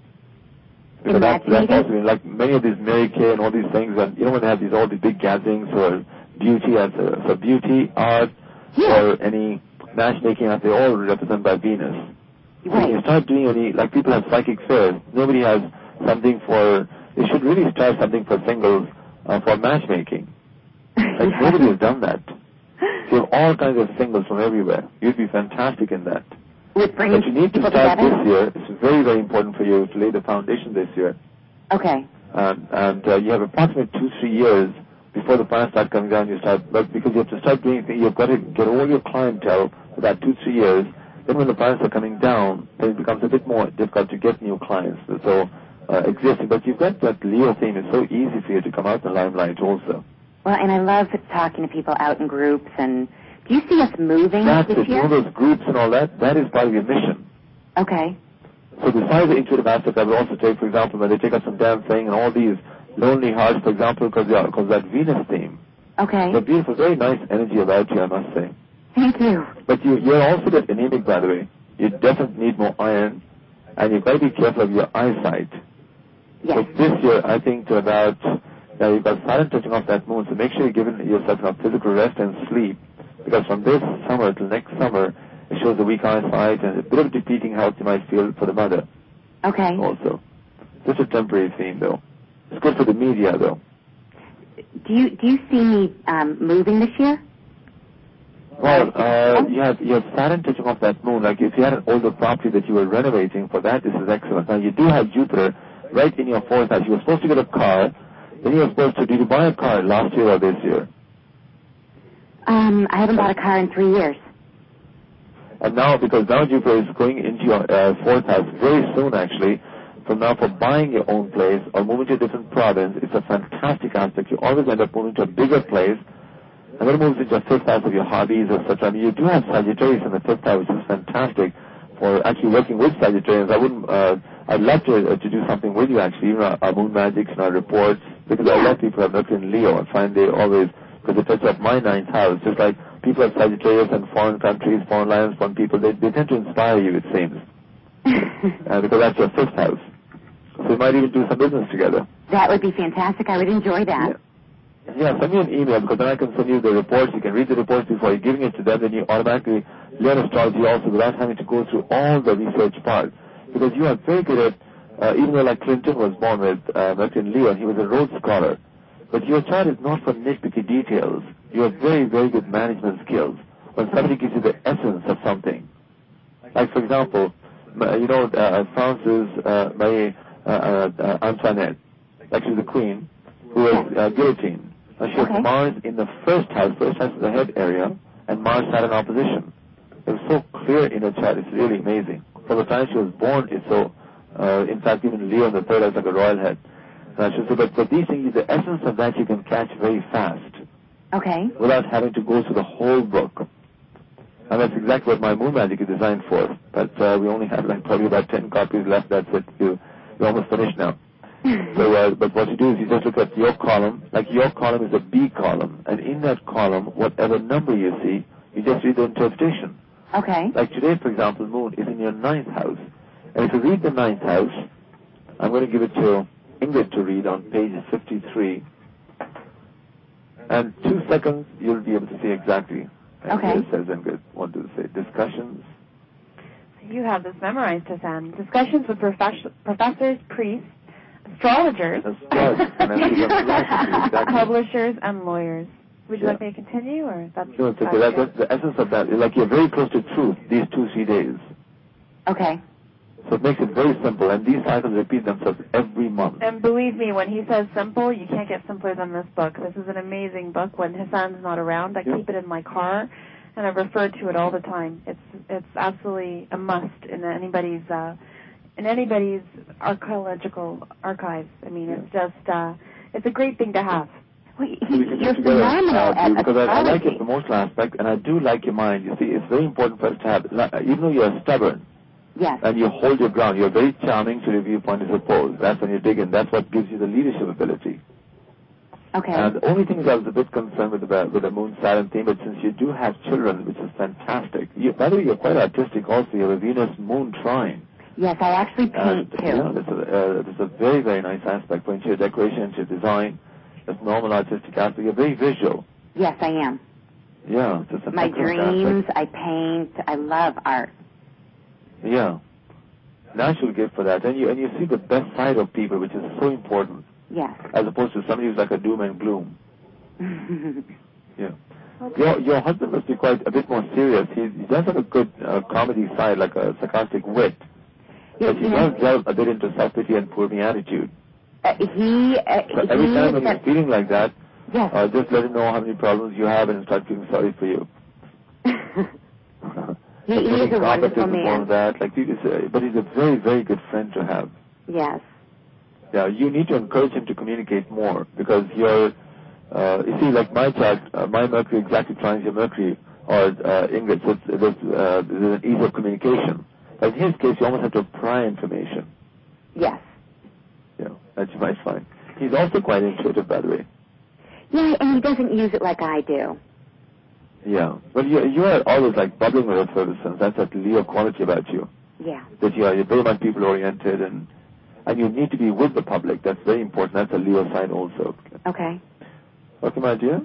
Because that's, that's also, like many of these Mary Kay and all these things, and you know when they have these all these big gatherings for beauty, as a, for beauty, art, yeah. or any matchmaking, as they all represented by Venus. Right. So when you start doing any, like people have psychic fairs, nobody has something for, they should really start something for singles, uh, for matchmaking. Like nobody has done that. So you have all kinds of singles from everywhere. You'd be fantastic in that. But you need to start together? this year. It's very, very important for you to lay the foundation this year. Okay. Um, and uh, you have approximately two, three years before the planets start coming down. You start, but because you have to start doing things, you've got to get all your clientele for that two, three years. Then when the planets are coming down, then it becomes a bit more difficult to get new clients. So uh, existing, but you've got that Leo theme. It's so easy for you to come out in the limelight also. Well, and I love talking to people out in groups. And do you see us moving That's this it. year? All those groups and all that, that is part of your mission. Okay. So besides the intuitive aspect, I would also take, for example, when they take up some dancing and all these lonely hearts, for example, because because that Venus theme. Okay. It's a beautiful, very nice energy about you, I must say. Thank you. But you, you're also a bit anemic, by the way. You definitely need more iron, and you've got to be careful of your eyesight. Yes. So this year, I think to about, now you've got silent touching off that moon, so make sure you're giving yourself enough physical rest and sleep, because from this summer till next summer, it shows a weak eyesight and a bit of depleting health you might feel for the mother. Okay. Also. Just a temporary theme, though. It's good for the media, though. Do you do you see me um, moving this year? Well, uh, you have you have Saturn touching off that moon. Like if you had an older property that you were renovating, for that this is excellent. Now you do have Jupiter right in your fourth house. You were supposed to get a car. Then you were supposed to. Did you buy a car last year or this year? Um, I haven't bought a car in three years. And now, because now Jupiter is going into your uh, fourth house very soon, actually. From now, for buying your own place or moving to a different province, it's a fantastic aspect. You always end up moving to a bigger place. And then it moves into your fifth house of your hobbies, et cetera. I mean, you do have Sagittarius in the fifth house, which is fantastic for actually working with Sagittarians. I wouldn't, uh, I'd love to uh, to do something with you, actually, even our, our moon magics and our reports, because yeah. a lot of people have Mercury in Leo. I find they always, because it touches up my ninth house, just like people have Sagittarius in foreign countries, foreign lands, foreign people, they, they tend to inspire you, it seems. uh, because that's your fifth house. So we might even do some business together. That would be fantastic. I would enjoy that. Yeah. Yeah, send me an email, because then I can send you the reports. You can read the reports before you're giving it to them, then you automatically learn astrology also without having to go through all the research part. Because you are very good at, uh, even though like Clinton was born with uh, Mercury in Leo, he was a Rhodes Scholar. But your chart is not for nitpicky details. You have very, very good management skills. When somebody gives you the essence of something. Like, for example, you know, uh, France's uh, Marie uh, uh, Antoinette, like she's the queen, who was uh, guillotined. Now she has okay. Mars in the first house, first house is the head area, and Mars had an opposition. It was so clear in her chart, it's really amazing. From the time she was born, it's so, uh, in fact, even Leo in the third house like a royal head. Now, she said, but, but these things, the essence of that you can catch very fast. Okay. Without having to go through the whole book. And that's exactly what my moon magic is designed for. But uh, we only have like probably about ten copies left. That's it. You, you're almost finished now. so, uh, but what you do is you just look at your column. Like your column is a B column. And in that column, whatever number you see, you just read the interpretation. Okay. Like today, for example, moon is in your ninth house. And if you read the ninth house, I'm going to give it to Ingrid to read on page fifty-three. And two seconds, you'll be able to see exactly. Okay. It says Ingrid, what does it say? Discussions. You have this memorized, Hassan. Discussions with profess- professors, priests, astrologers, Astrologers. And then we got philosophy, exactly. publishers, and lawyers. Would you Yeah. like me to continue, or that's No, it's okay. That, that's the essence of that. Like you're very close to truth these two, three days. Okay. So it makes it very simple, and these cycles repeat themselves every month. And believe me, when he says simple, you can't get simpler than this book. This is an amazing book. When Hassan's not around, I Yeah. keep it in my car, and I refer to it all the time. It's it's absolutely a must in anybody's uh, in anybody's archaeological archives. I mean, it's just, uh, it's a great thing to have. Well, he, So we can you're do together, phenomenal uh, at because I, I like astrology. your promotional aspect, and I do like your mind. You see, it's very important for us to have, like, even though you're stubborn, Yes. and you hold your ground, you're very charming to your viewpoint is opposed. That's when you dig in. That's what gives you the leadership ability. Okay. And the only thing is I was a bit concerned with the, with the moon Saturn theme, but since you do have children, which is fantastic. You, by the way, you're quite artistic also. You have a Venus moon trine. Yes, I actually paint And, too. yeah, that's a, uh, that's a very, very nice aspect for interior decoration, interior design. That's normal artistic aspect. You're very visual. Yes, I am. Yeah. That's an My excellent dreams, aspect. I paint, I love art. Yeah. Natural gift for that. And you, and you see the best side of people, which is so important. Yes. As opposed to somebody who's like a doom and gloom. Yeah. Your your husband must be quite a bit more serious. He, he does have a good uh, comedy side, like a sarcastic wit. Yeah, But he you does know, delve a bit into self-pity and poor me attitude. uh, he, uh, So he every time when is he's feeling like that, yes. uh, just let him know how many problems you have and start feeling sorry for you. he, he is a wonderful More man. of that, like, he is a, but he's a very, very good friend to have. Yes. Yeah, you need to encourage him to communicate more because you're, uh, you see, like my chart, uh, my Mercury exactly trines your Mercury, or uh, Ingrid, so it's, there's, uh, there's an ease of communication. But in his case, you almost have to pry information. Yes. Yeah, that you might find. He's also quite intuitive, by the way. Yeah, and he doesn't use it like I do. Yeah, but you, you are always like bubbling with effervescence. That's that Leo quality about you. Yeah. That you are you're very much people-oriented, and and you need to be with the public. That's very important. That's a Leo sign also. Okay. Okay, my dear.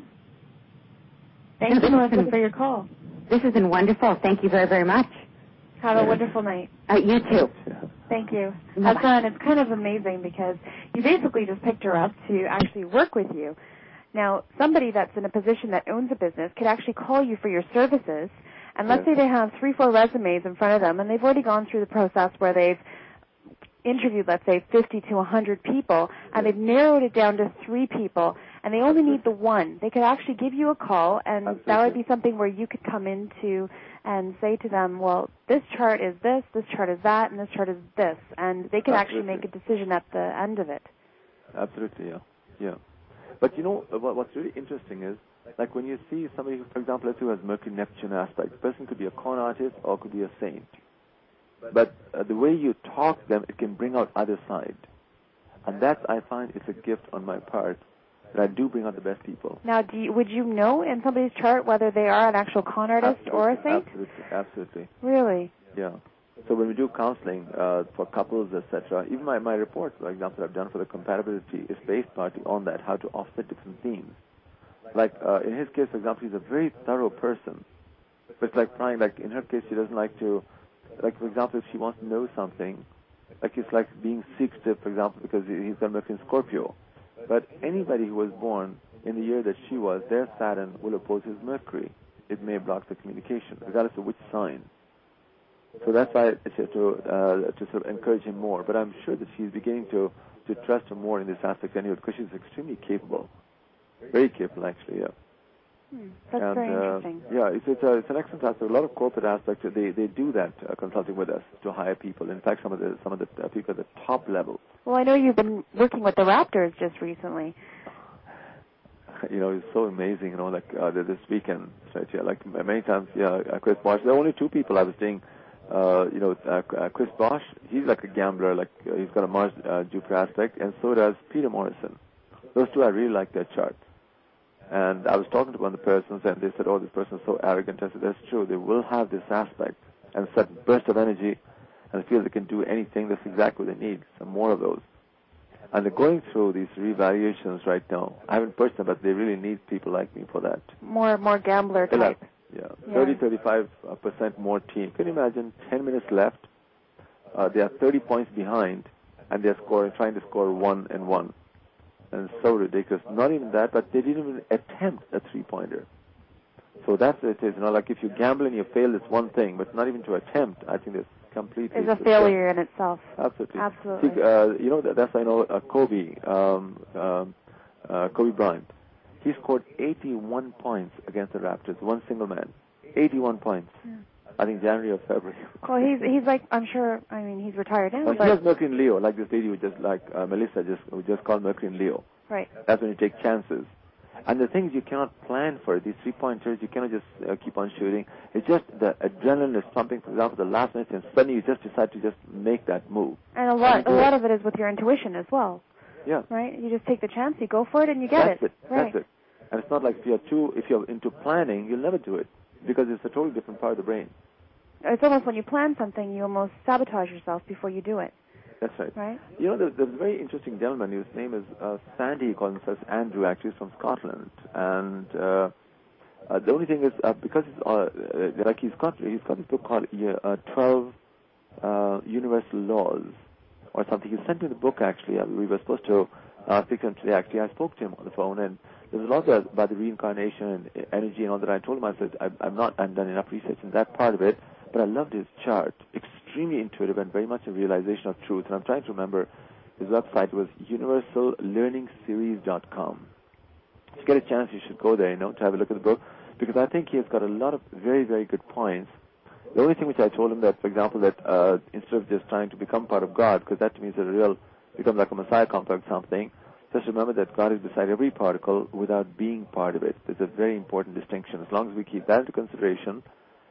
Thank This you, has Melissa, been- for your call. This has been wonderful. Thank you very, very much. Have a Yes. wonderful night. Uh, you too. Yeah. Thank you. Bye-bye. Hassan, it's kind of amazing because you basically just picked her up to actually work with you. Now, somebody that's in a position that owns a business could actually call you for your services, and let's Yes. say they have three, four resumes in front of them, and they've already gone through the process where they've interviewed, let's say, fifty to one hundred people, and they've narrowed it down to three people, and they only need the one. They could actually give you a call, and that would Absolutely. be something where you could come into and say to them, well, this chart is this, this chart is that, and this chart is this, and they could actually Absolutely. make a decision at the end of it. Absolutely, yeah. Yeah. But you know, what, what's really interesting is, like when you see somebody, who, for example, let's say who has Mercury-Neptune aspect, the person could be a con artist or could be a saint. But uh, the way you talk to them, it can bring out other side. And that, I find, is a gift on my part, that I do bring out the best people. Now, do you, would you know in somebody's chart whether they are an actual con artist Absolutely, or a saint? Absolutely, absolutely. Really? Yeah. So when we do counseling uh, for couples, et cetera, even my, my report, for example, I've done for the compatibility is based partly on that, how to offset different themes. Like uh, in his case, for example, he's a very thorough person. But it's like trying, like in her case, she doesn't like to, like for example, if she wants to know something, like it's like being secretive, for example, because he- he's got Mercury in Scorpio. But anybody who was born in the year that she was, their Saturn will oppose his Mercury. It may block the communication, regardless of which sign. So that's why it's just to uh, to sort of encourage him more. But I'm sure that she's beginning to to trust him more in this aspect anyway, because she's extremely capable, very capable actually. Yeah. Hmm, that's and, very uh, interesting. Yeah, it's it's, a, it's an excellent aspect. A lot of corporate aspects they they do that uh, consulting with us to hire people. In fact, some of the some of the uh, people at the top level. Well, I know you've been working with the Raptors just recently. You know, it's so amazing. You know, like uh, this weekend, right? Yeah, like many times. Yeah, uh, Chris Bosh. There are only two people I was seeing. Uh, you know, uh, uh, Chris Bosh, he's like a gambler, like uh, he's got a Mars uh, Jupiter aspect, and so does Peter Morrison. Those two, I really like their charts. And I was talking to one of the persons, and they said, oh, this person is so arrogant. I said, that's true. They will have this aspect and a certain burst of energy, and they feel they can do anything. That's exactly what they need, some more of those. And they're going through these revaluations right now. I haven't purchased them, but they really need people like me for that. More, more gambler They're type. like, Yeah, Yeah. thirty, thirty-five percent more team. Can you imagine? ten minutes left. Uh, they are thirty points behind, and they're scoring, trying to score one and one. And it's so ridiculous. Not even that, but they didn't even attempt a three-pointer. So that's what it is. You know, like if you gamble and you fail, it's one thing, but not even to attempt, I think it's completely. Is a failure in itself. Absolutely. Absolutely. See, uh, you know, that, that's I know uh, Kobe, um, um, uh, Kobe Bryant. He scored eighty-one points against the Raptors, one single man. eighty-one points. Yeah. I think January or February. Well, he's he's like, I'm sure, I mean, he's retired now. Well, but he has Mercury in Leo, like this lady who just, like uh, Melissa, just who just called Mercury in Leo. Right. That's when you take chances. And the thing is, you cannot plan for it. These three-pointers, you cannot just uh, keep on shooting. It's just the adrenaline is pumping, for example, the last minute, and suddenly you just decide to just make that move. And a lot, a lot of it is with your intuition as well. Yeah. Right? You just take the chance, you go for it, and you get That's it. it. Right. That's it. And it's not like if you're too, if you're into planning, you'll never do it because it's a totally different part of the brain. It's almost when you plan something, you almost sabotage yourself before you do it. That's right. Right? You know, there's, there's a very interesting gentleman. His name is uh, Sandy. He calls himself Andrew. Actually, he's from Scotland. And uh, uh, the only thing is, uh, because he's, uh, uh, like he's got, he's got this book called uh, twelve uh, Universal Laws or something. He sent me the book, actually. Uh, we were supposed to uh, speak to him today. Actually, I spoke to him on the phone, and there's a lot there about the reincarnation and energy and all that. I told him, I said, I, I'm not, I've done enough research in that part of it, but I loved his chart. Extremely intuitive and very much a realization of truth. And I'm trying to remember, his website was universal learning series dot com. If you get a chance, you should go there, you know, to have a look at the book, because I think he has got a lot of very, very good points. The only thing which I told him that, for example, that uh, instead of just trying to become part of God, because that to me is a real, become like a Messiah complex something, just remember that God is beside every particle without being part of it. There's a very important distinction. As long as we keep that into consideration,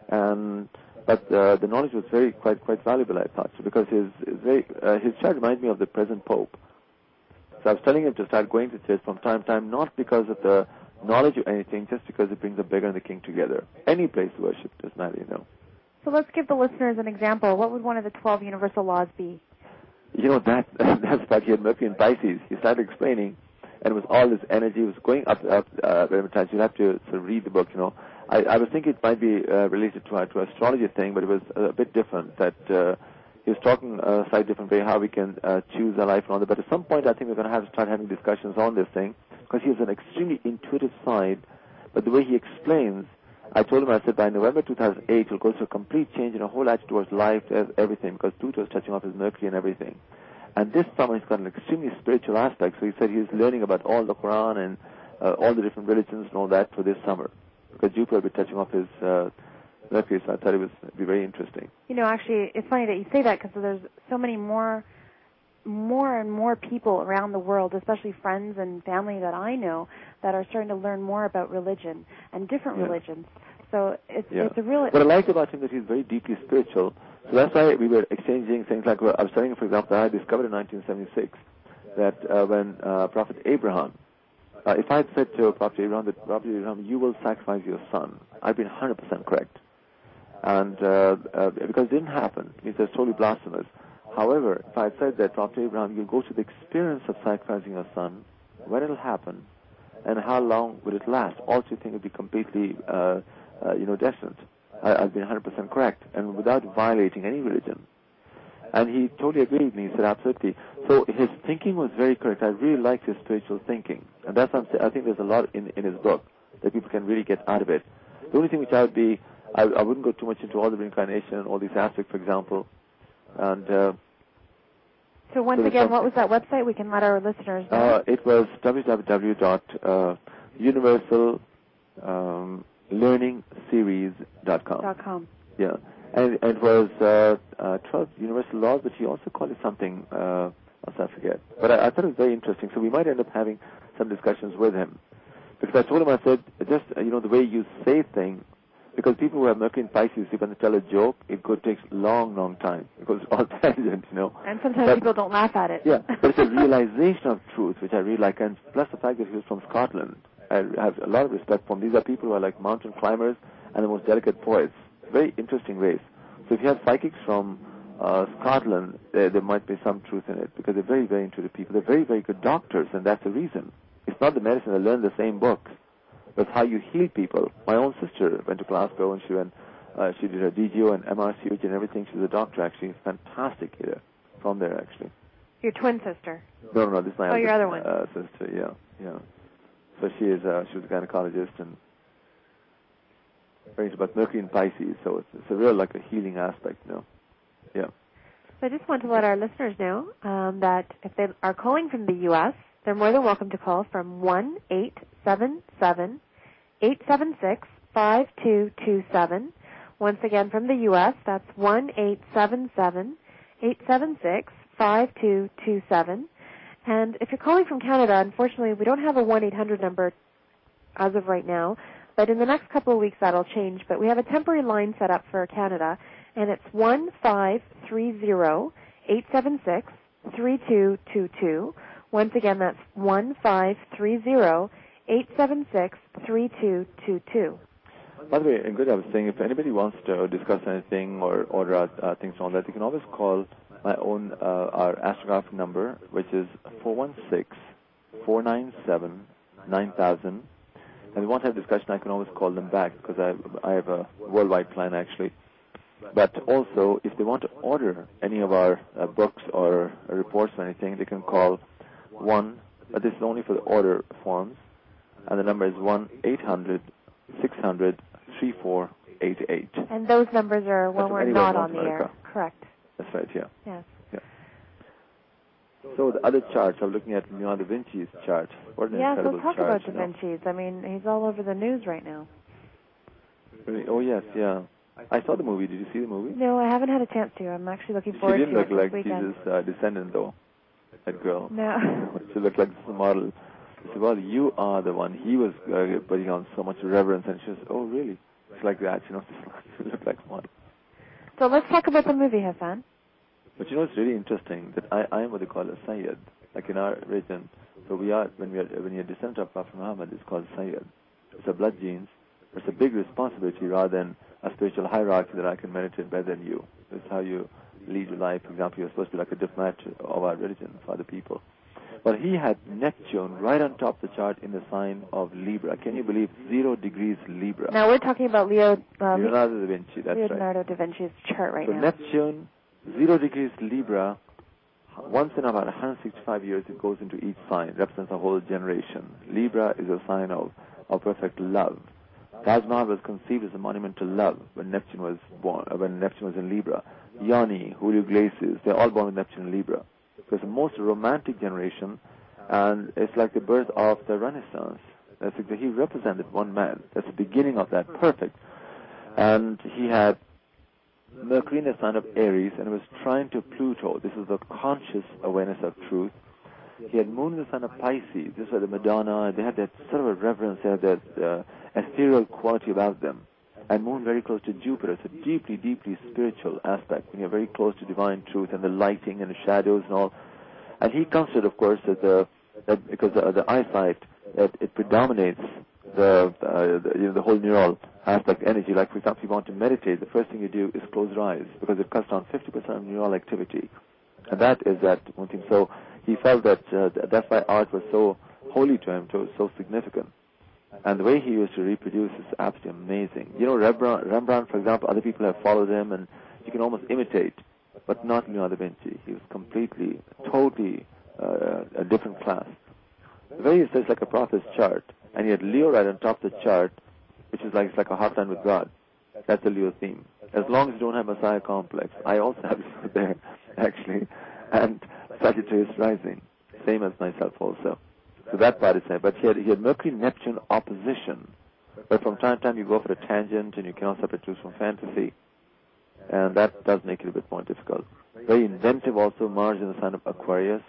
and but uh, the knowledge was very quite quite valuable, I thought, so because his his, very, uh, his chart reminded me of the present Pope. So I was telling him to start going to church from time to time, not because of the knowledge or anything, just because it brings the beggar and the king together. Any place to worship doesn't matter, you know. So let's give the listeners an example. What would one of the twelve universal laws be? You know, that that's about he had Mercury in Pisces. He started explaining, and it was all this energy. It was going up, up uh, very much. You'll have to sort of read the book, you know. I, I was thinking it might be uh, related to, uh, to astrology thing, but it was a bit different. That uh, he was talking a slightly different way how we can uh, choose our life and all that. But at some point, I think we're going to have to start having discussions on this thing, because he has an extremely intuitive side. But the way he explains, I told him, I said, by November two thousand eight, he'll go through a complete change in a whole attitude towards life, everything, because Pluto is touching off his Mercury and everything. And this summer, he's got an extremely spiritual aspect. So he said he's learning about all the Quran and uh, all the different religions and all that for this summer, because Jupiter will be touching off his uh, Mercury. So I thought it was it'd be very interesting. You know, actually, it's funny that you say that, because there's so many more, more and more people around the world, especially friends and family that I know, that are starting to learn more about religion and different Yeah. religions. So it's Yeah. it's a real. What I like about him is that he's very deeply spiritual. So that's why we were exchanging things like, well, I was telling you, for example, I discovered in nineteen seventy-six that uh, when uh, Prophet Abraham, uh, if I had said to Prophet Abraham that, Prophet Abraham, you will sacrifice your son, I'd been one hundred percent correct. And uh, uh, because it didn't happen, it was totally blasphemous. However, if I had said that, Prophet Abraham, you'll go to the experience of sacrificing your son, when it'll happen, and how long will it last, also you think it would be completely, uh, uh, you know, destined. I, I've been one hundred percent correct, and without violating any religion. And he totally agreed with me. He said, absolutely. So his thinking was very correct. I really liked his spiritual thinking. And that's what I'm saying. I think there's a lot in, in his book that people can really get out of it. The only thing which I would be, I, I wouldn't go too much into all the reincarnation and all these aspects, for example. And uh, so once so again, what was that website? We can let our listeners know. Uh, it was w w w dot universal learning series dot com. Dot com. Yeah. And, and it was uh, uh, twelve universal laws, but he also called it something, uh, else I forget. But I, I thought it was very interesting, so we might end up having some discussions with him. Because I told him, I said, just, uh, you know, the way you say things, because people who have Mercury in Pisces, when they tell a joke, it could take long, long time. It goes all tangent, you know. And sometimes but, people don't laugh at it. Yeah, but it's a realization of truth, which I really like, and plus the fact that he was from Scotland. I have a lot of respect for him. These are people who are like mountain climbers and the most delicate poets. Very interesting race. So if you have psychics from uh, Scotland, there, there might be some truth in it, because they're very, very intuitive people. They're very, very good doctors, and that's the reason. It's not the medicine. They learn the same books. But how you heal people. My own sister went to Glasgow, and she went, uh, she did her D G O and M R C H and everything. She's a doctor, actually. Fantastic healer from there, actually. Your twin sister. No, no, no. This is my oh, other, your other one. Uh, sister. Yeah, yeah. So she is. Uh, she was a gynecologist, and very about Mercury in Pisces. So it's, it's a real like a healing aspect, you know. Yeah. So I just want to let our listeners know um, that if they are calling from the U S, they're more than welcome to call from one eight seven seven, eight seven six, five two two seven. Once again, from the U S, that's one eight seven seven, eight seven six, five two two seven. And if you're calling from Canada, unfortunately, we don't have a one eight hundred number as of right now, but in the next couple of weeks that'll change. But we have a temporary line set up for Canada, and it's one five three zero, eight seven six, three two two two. Once again, that's one five three zero, eight seven six, three two two two. By the way, and good, I was saying, if anybody wants to discuss anything or order out uh, things on that, you can always call my own, uh, our astrographic number, which is four one six, four nine seven, nine thousand. And if you want to have a discussion, I can always call them back because I, I have a worldwide plan, actually. But also, if they want to order any of our uh, books or uh, reports or anything, they can call one, but this is only for the order forms, and the number is one eight hundred, six hundred, three four eight eight. And those numbers are when we're not on the air. Correct. That's right, yeah. Yes. Yeah. So the other charts, I'm looking at Leonardo da Vinci's chart. What an yeah, so incredible talk chart, about Da Vinci's. I mean, he's all over the news right now. Really? Oh, yes, yeah. I saw the movie. Did you see the movie? No, I haven't had a chance to. I'm actually looking forward to it She didn't look like Jesus' uh, descendant, though, that girl. No. She looked like the model. She said, well, you are the one. He was uh, putting on so much reverence, and she was, oh, really? It's like that, you know, she looked like a model. So let's talk about the movie, Hassan. But you know, it's really interesting that I, I am what they call a Sayyid, like in our religion. So we are, when we are, when you're descendant of Prophet Muhammad, it's called Sayyid. It's a blood genes. It's a big responsibility rather than a spiritual hierarchy that I can meditate better than you. It's how you lead your life. For example, you're supposed to be like a diplomat of our religion for other people. But he had Neptune right on top of the chart in the sign of Libra. Can you believe zero degrees Libra? Now we're talking about Leo, uh, Leonardo da Vinci, that's Leonardo right. da Vinci's chart right so now. Neptune, zero degrees Libra, once in about one hundred sixty-five years it goes into each sign, represents a whole generation. Libra is a sign of, of perfect love. Taj Mahal was conceived as a monument to love when Neptune was born, uh, when Neptune was in Libra. Yanni, Julio Iglesias, they're all born with Neptune in Libra. It's the most romantic generation, and it's like the birth of the Renaissance. That's like he represented one man. That's the beginning of that. Perfect. And he had Mercury in the sign of Aries, and he was trying to Pluto. This is the conscious awareness of truth. He had Moon in the sign of Pisces. This was the Madonna. They had that sort of a reverence, they had that uh, ethereal quality about them. And Moon very close to Jupiter. It's a deeply, deeply spiritual aspect when you're very close to divine truth and the lighting and the shadows and all. And he considered, of course, that, the, that because the, the eyesight, that it predominates the, uh, the, you know, the whole neural aspect energy. Like, for example, if you want to meditate, the first thing you do is close your eyes because it cuts down fifty percent of neural activity. And that is that one thing. So he felt that uh, that's why art was so holy to him, so, so significant. And the way he used to reproduce is absolutely amazing. You know, Rembrandt, Rembrandt, for example, other people have followed him, and you can almost imitate, but not Leonardo da Vinci. He was completely, totally uh, a different class. The way he says like a prophet's chart, and he had Leo right on top of the chart, which is like it's like a hotline with God. That's the Leo theme. As long as you don't have Messiah complex. I also have it there, actually, and Sagittarius rising, same as myself also. So that part is there. But he had, he had Mercury-Neptune opposition. But from time to time you go for a tangent and you cannot separate truth from fantasy. And that does make it a bit more difficult. Very inventive also, Mars in the sign of Aquarius.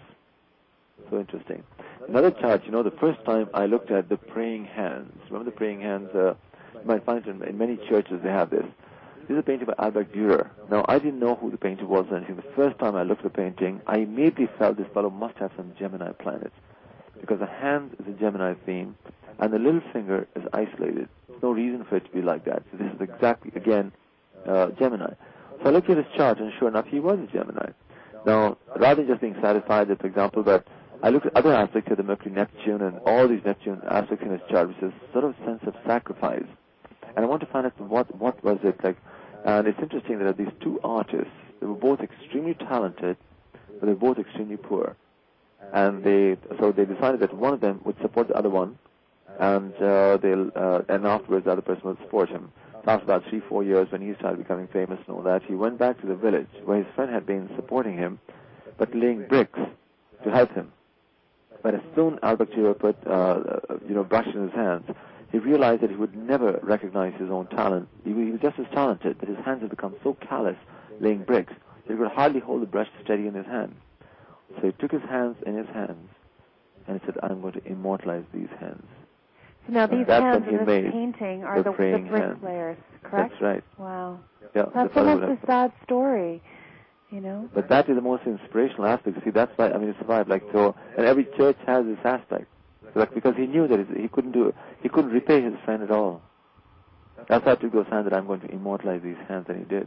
So interesting. Another chart, you know, the first time I looked at the praying hands. Remember the praying hands? Uh, you might find it in, in many churches they have this. This is a painting by Albert Dürer. Now, I didn't know who the painter was or anything. The first time I looked at the painting, I immediately felt this fellow must have some Gemini planets. Because the hand is a Gemini theme, and the little finger is isolated. There's no reason for it to be like that. So this is exactly, again, uh, Gemini. So I looked at his chart, and sure enough, he was a Gemini. Now, rather than just being satisfied with, for example, that I looked at other aspects of the Mercury-Neptune and all these Neptune aspects in his chart, which is sort of a sense of sacrifice. And I want to find out what, what was it like. And it's interesting that these two artists, they were both extremely talented, but they were both extremely poor. And they, so they decided that one of them would support the other one, and uh, they'll, uh, and afterwards the other person will support him. So after about three, four years, when he started becoming famous and all that, he went back to the village where his friend had been supporting him, but laying bricks to help him. But as soon as Albert Dürer put, uh, you know, brush in his hands, he realized that he would never recognize his own talent. He, he was just as talented, but his hands had become so callous laying bricks that he could hardly hold the brush steady in his hand. So he took his hands in his hands and he said, I'm going to immortalize these hands. So now these That's hands when in he this made painting are the the, praying the hands. bricklayers, correct? That's right. Wow. Yeah, That's the almost fellow a sad story, you know? But that is the most inspirational aspect. See, that's why, I mean, it survived. Like, so, and every church has this aspect. So, like, because he knew that he couldn't do it. He couldn't repay his friend at all. That's why I took those hands that I'm going to immortalize these hands, and he did.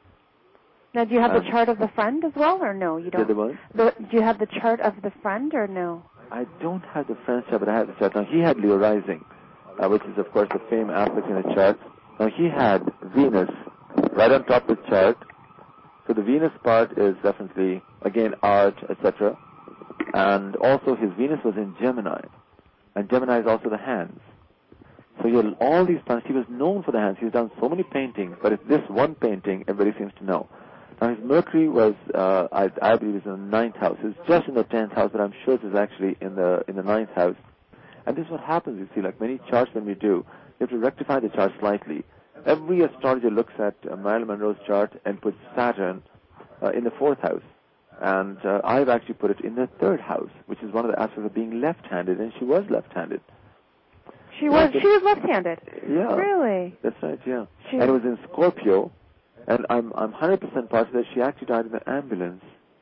Now, do you have um, the chart of the friend as well, or no? You don't. The what? The, do you have the chart of the friend, or no? I don't have the friend's chart, but I have the chart. Now, he had Leo rising, uh, which is, of course, the same aspect in the chart. Now, he had Venus right on top of the chart. So the Venus part is definitely, again, art, et cetera. And also his Venus was in Gemini. And Gemini is also the hands. So he had all these planets. He was known for the hands. He's done so many paintings, but it's this one painting everybody seems to know. Now his Mercury was, uh, I, I believe, is in the ninth house. It's just in the tenth house, but I'm sure it is actually in the in the ninth house. And this is what happens, you see, like many charts when we do, you have to rectify the chart slightly. Every astrologer looks at uh, Marilyn Monroe's chart and puts Saturn uh, in the fourth house. And uh, I've actually put it in the third house, which is one of the aspects of being left-handed, and she was left-handed. She was she was left-handed. Yeah. Really? That's right, yeah. She and it was in Scorpio, and I'm I'm one hundred percent positive that she actually died in an ambulance.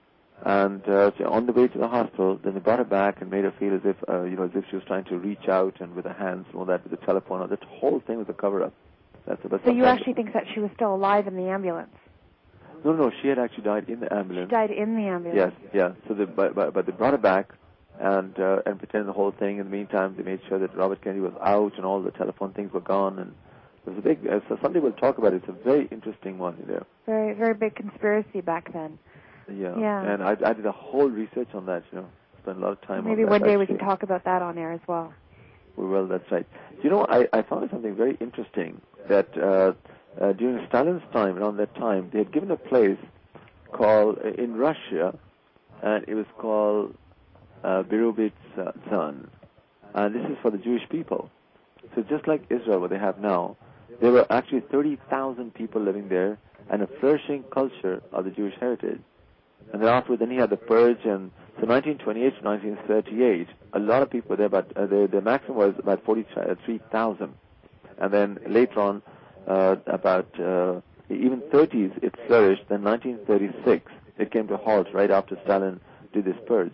And uh, on the way to the hospital, then they brought her back and made her feel as if, uh, you know, as if she was trying to reach out and with her hands and all that, with the telephone. That whole thing was a cover-up. That's the best. So you actually think that she was still alive in the ambulance? No, no, she had actually died in the ambulance. She died in the ambulance. Yes, yeah. So, they, but, but, but they brought her back and uh, and pretended the whole thing. In the meantime, they made sure that Robert Kennedy was out and all the telephone things were gone. And it was a big. Uh, so someday we'll talk about it. It's a very interesting one there. Very, very big conspiracy back then. Yeah. Yeah. And I, I did a whole research on that. You know, spent a lot of time. Maybe on that, one day actually. we can talk about that on air as well. We will. That's right. You know, I, I found something very interesting that uh, uh, during Stalin's time, around that time, they had given a place called uh, in Russia, and it was called uh, Birubits uh, Zan, and this is for the Jewish people. So just like Israel, what they have now, there were actually thirty thousand people living there, and a flourishing culture of the Jewish heritage. And then after, then he had the purge, and so nineteen twenty-eight to nineteen thirty-eight, a lot of people there, but uh, the, the maximum was about forty-three thousand. And then later on, uh, about uh, even thirties, it flourished. Then nineteen thirty-six, it came to a halt right after Stalin did this purge.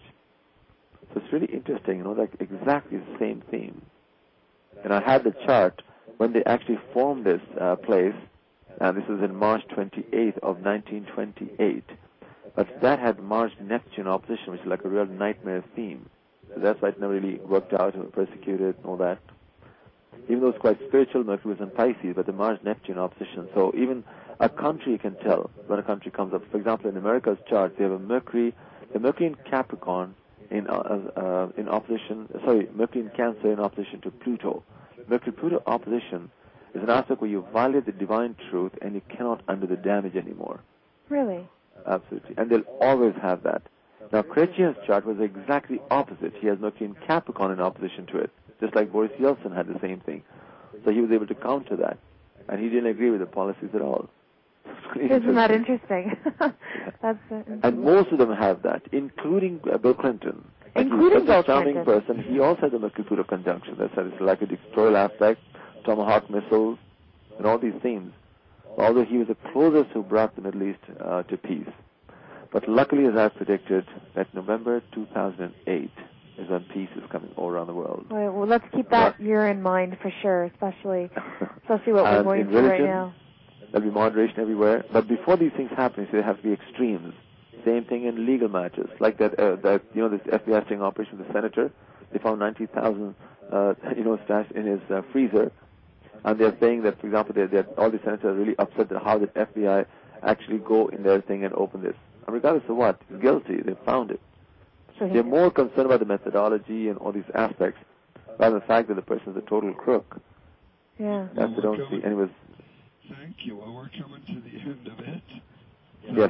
So it's really interesting, you know, like exactly the same theme. And I had the chart when they actually formed this uh, place, and this was in March twenty-eighth of nineteen twenty-eight. But that had Mars-Neptune opposition, which is like a real nightmare theme. So that's why it never really worked out and persecuted and all that. Even though it's quite spiritual, Mercury was in Pisces, but the Mars-Neptune opposition. So even a country can tell when a country comes up. For example, in America's chart, they have a Mercury, the Mercury in Capricorn in uh, uh, in opposition, sorry, Mercury in Cancer in opposition to Pluto. Mercury-Pluto opposition is an aspect where you violate the divine truth and you cannot undo the damage anymore. Really? Absolutely. And they'll always have that. Now, Chrétien's chart was exactly opposite. He has Mercury in Capricorn in opposition to it, just like Boris Yeltsin had the same thing. So he was able to counter that. And he didn't agree with the policies at all. Isn't that interesting? That's uh, And most of them have that, including uh, Bill Clinton. Like including he's Bill such a charming Clinton. person. He also has a Mercury-Pluto conjunction. That's it's like a dictatorial aspect, Tomahawk missiles, and all these themes. Although he was the closest who brought the Middle East uh, to peace. But luckily, as I predicted, that November two thousand eight is when peace is coming all around the world. Well, well let's keep that but, year in mind for sure, especially especially what we're going through religion, right now. There'll be moderation everywhere. But before these things happen, so there have to be extremes. Same thing in legal matters, like that. Uh, that you know, this F B I sting operation with the senator. They found ninety thousand, uh, you know, stashed in his uh, freezer. And they're saying that, for example, they're, they're, all the senators are really upset at how the F B I actually go in their thing and open this. And regardless of what, he's guilty. They found it. So they're more concerned about the methodology and all these aspects rather than the fact that the person is a total crook. Yeah. That's what they don't see. Anyways. Thank you. Well, we're coming to the end of it. Yes.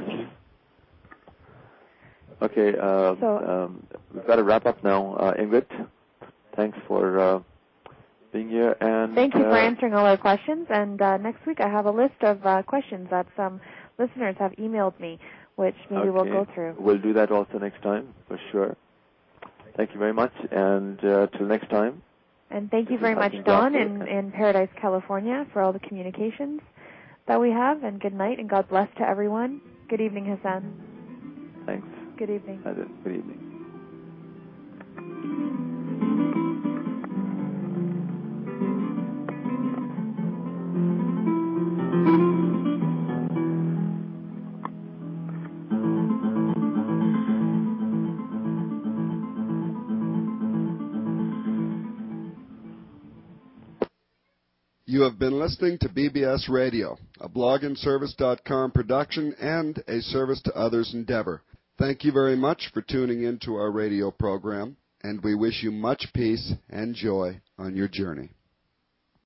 Okay. Uh, so, um, we've got to wrap up now. Uh, Ingrid, thanks for... Uh, being here. And thank you uh, for answering all our questions. And uh, next week I have a list of uh, questions that some listeners have emailed me, which maybe okay. we'll go through. We'll do that also next time, for sure. Thank you very much, and uh, till next time. And thank you very much, Don, in, in Paradise, California, for all the communications that we have. And good night, and God bless to everyone. Good evening, Hassan. Thanks. Good evening. Good evening. You have been listening to B B S Radio, a blog and service dot com production and a service to others endeavor. Thank you very much for tuning in to our radio program, and we wish you much peace and joy on your journey.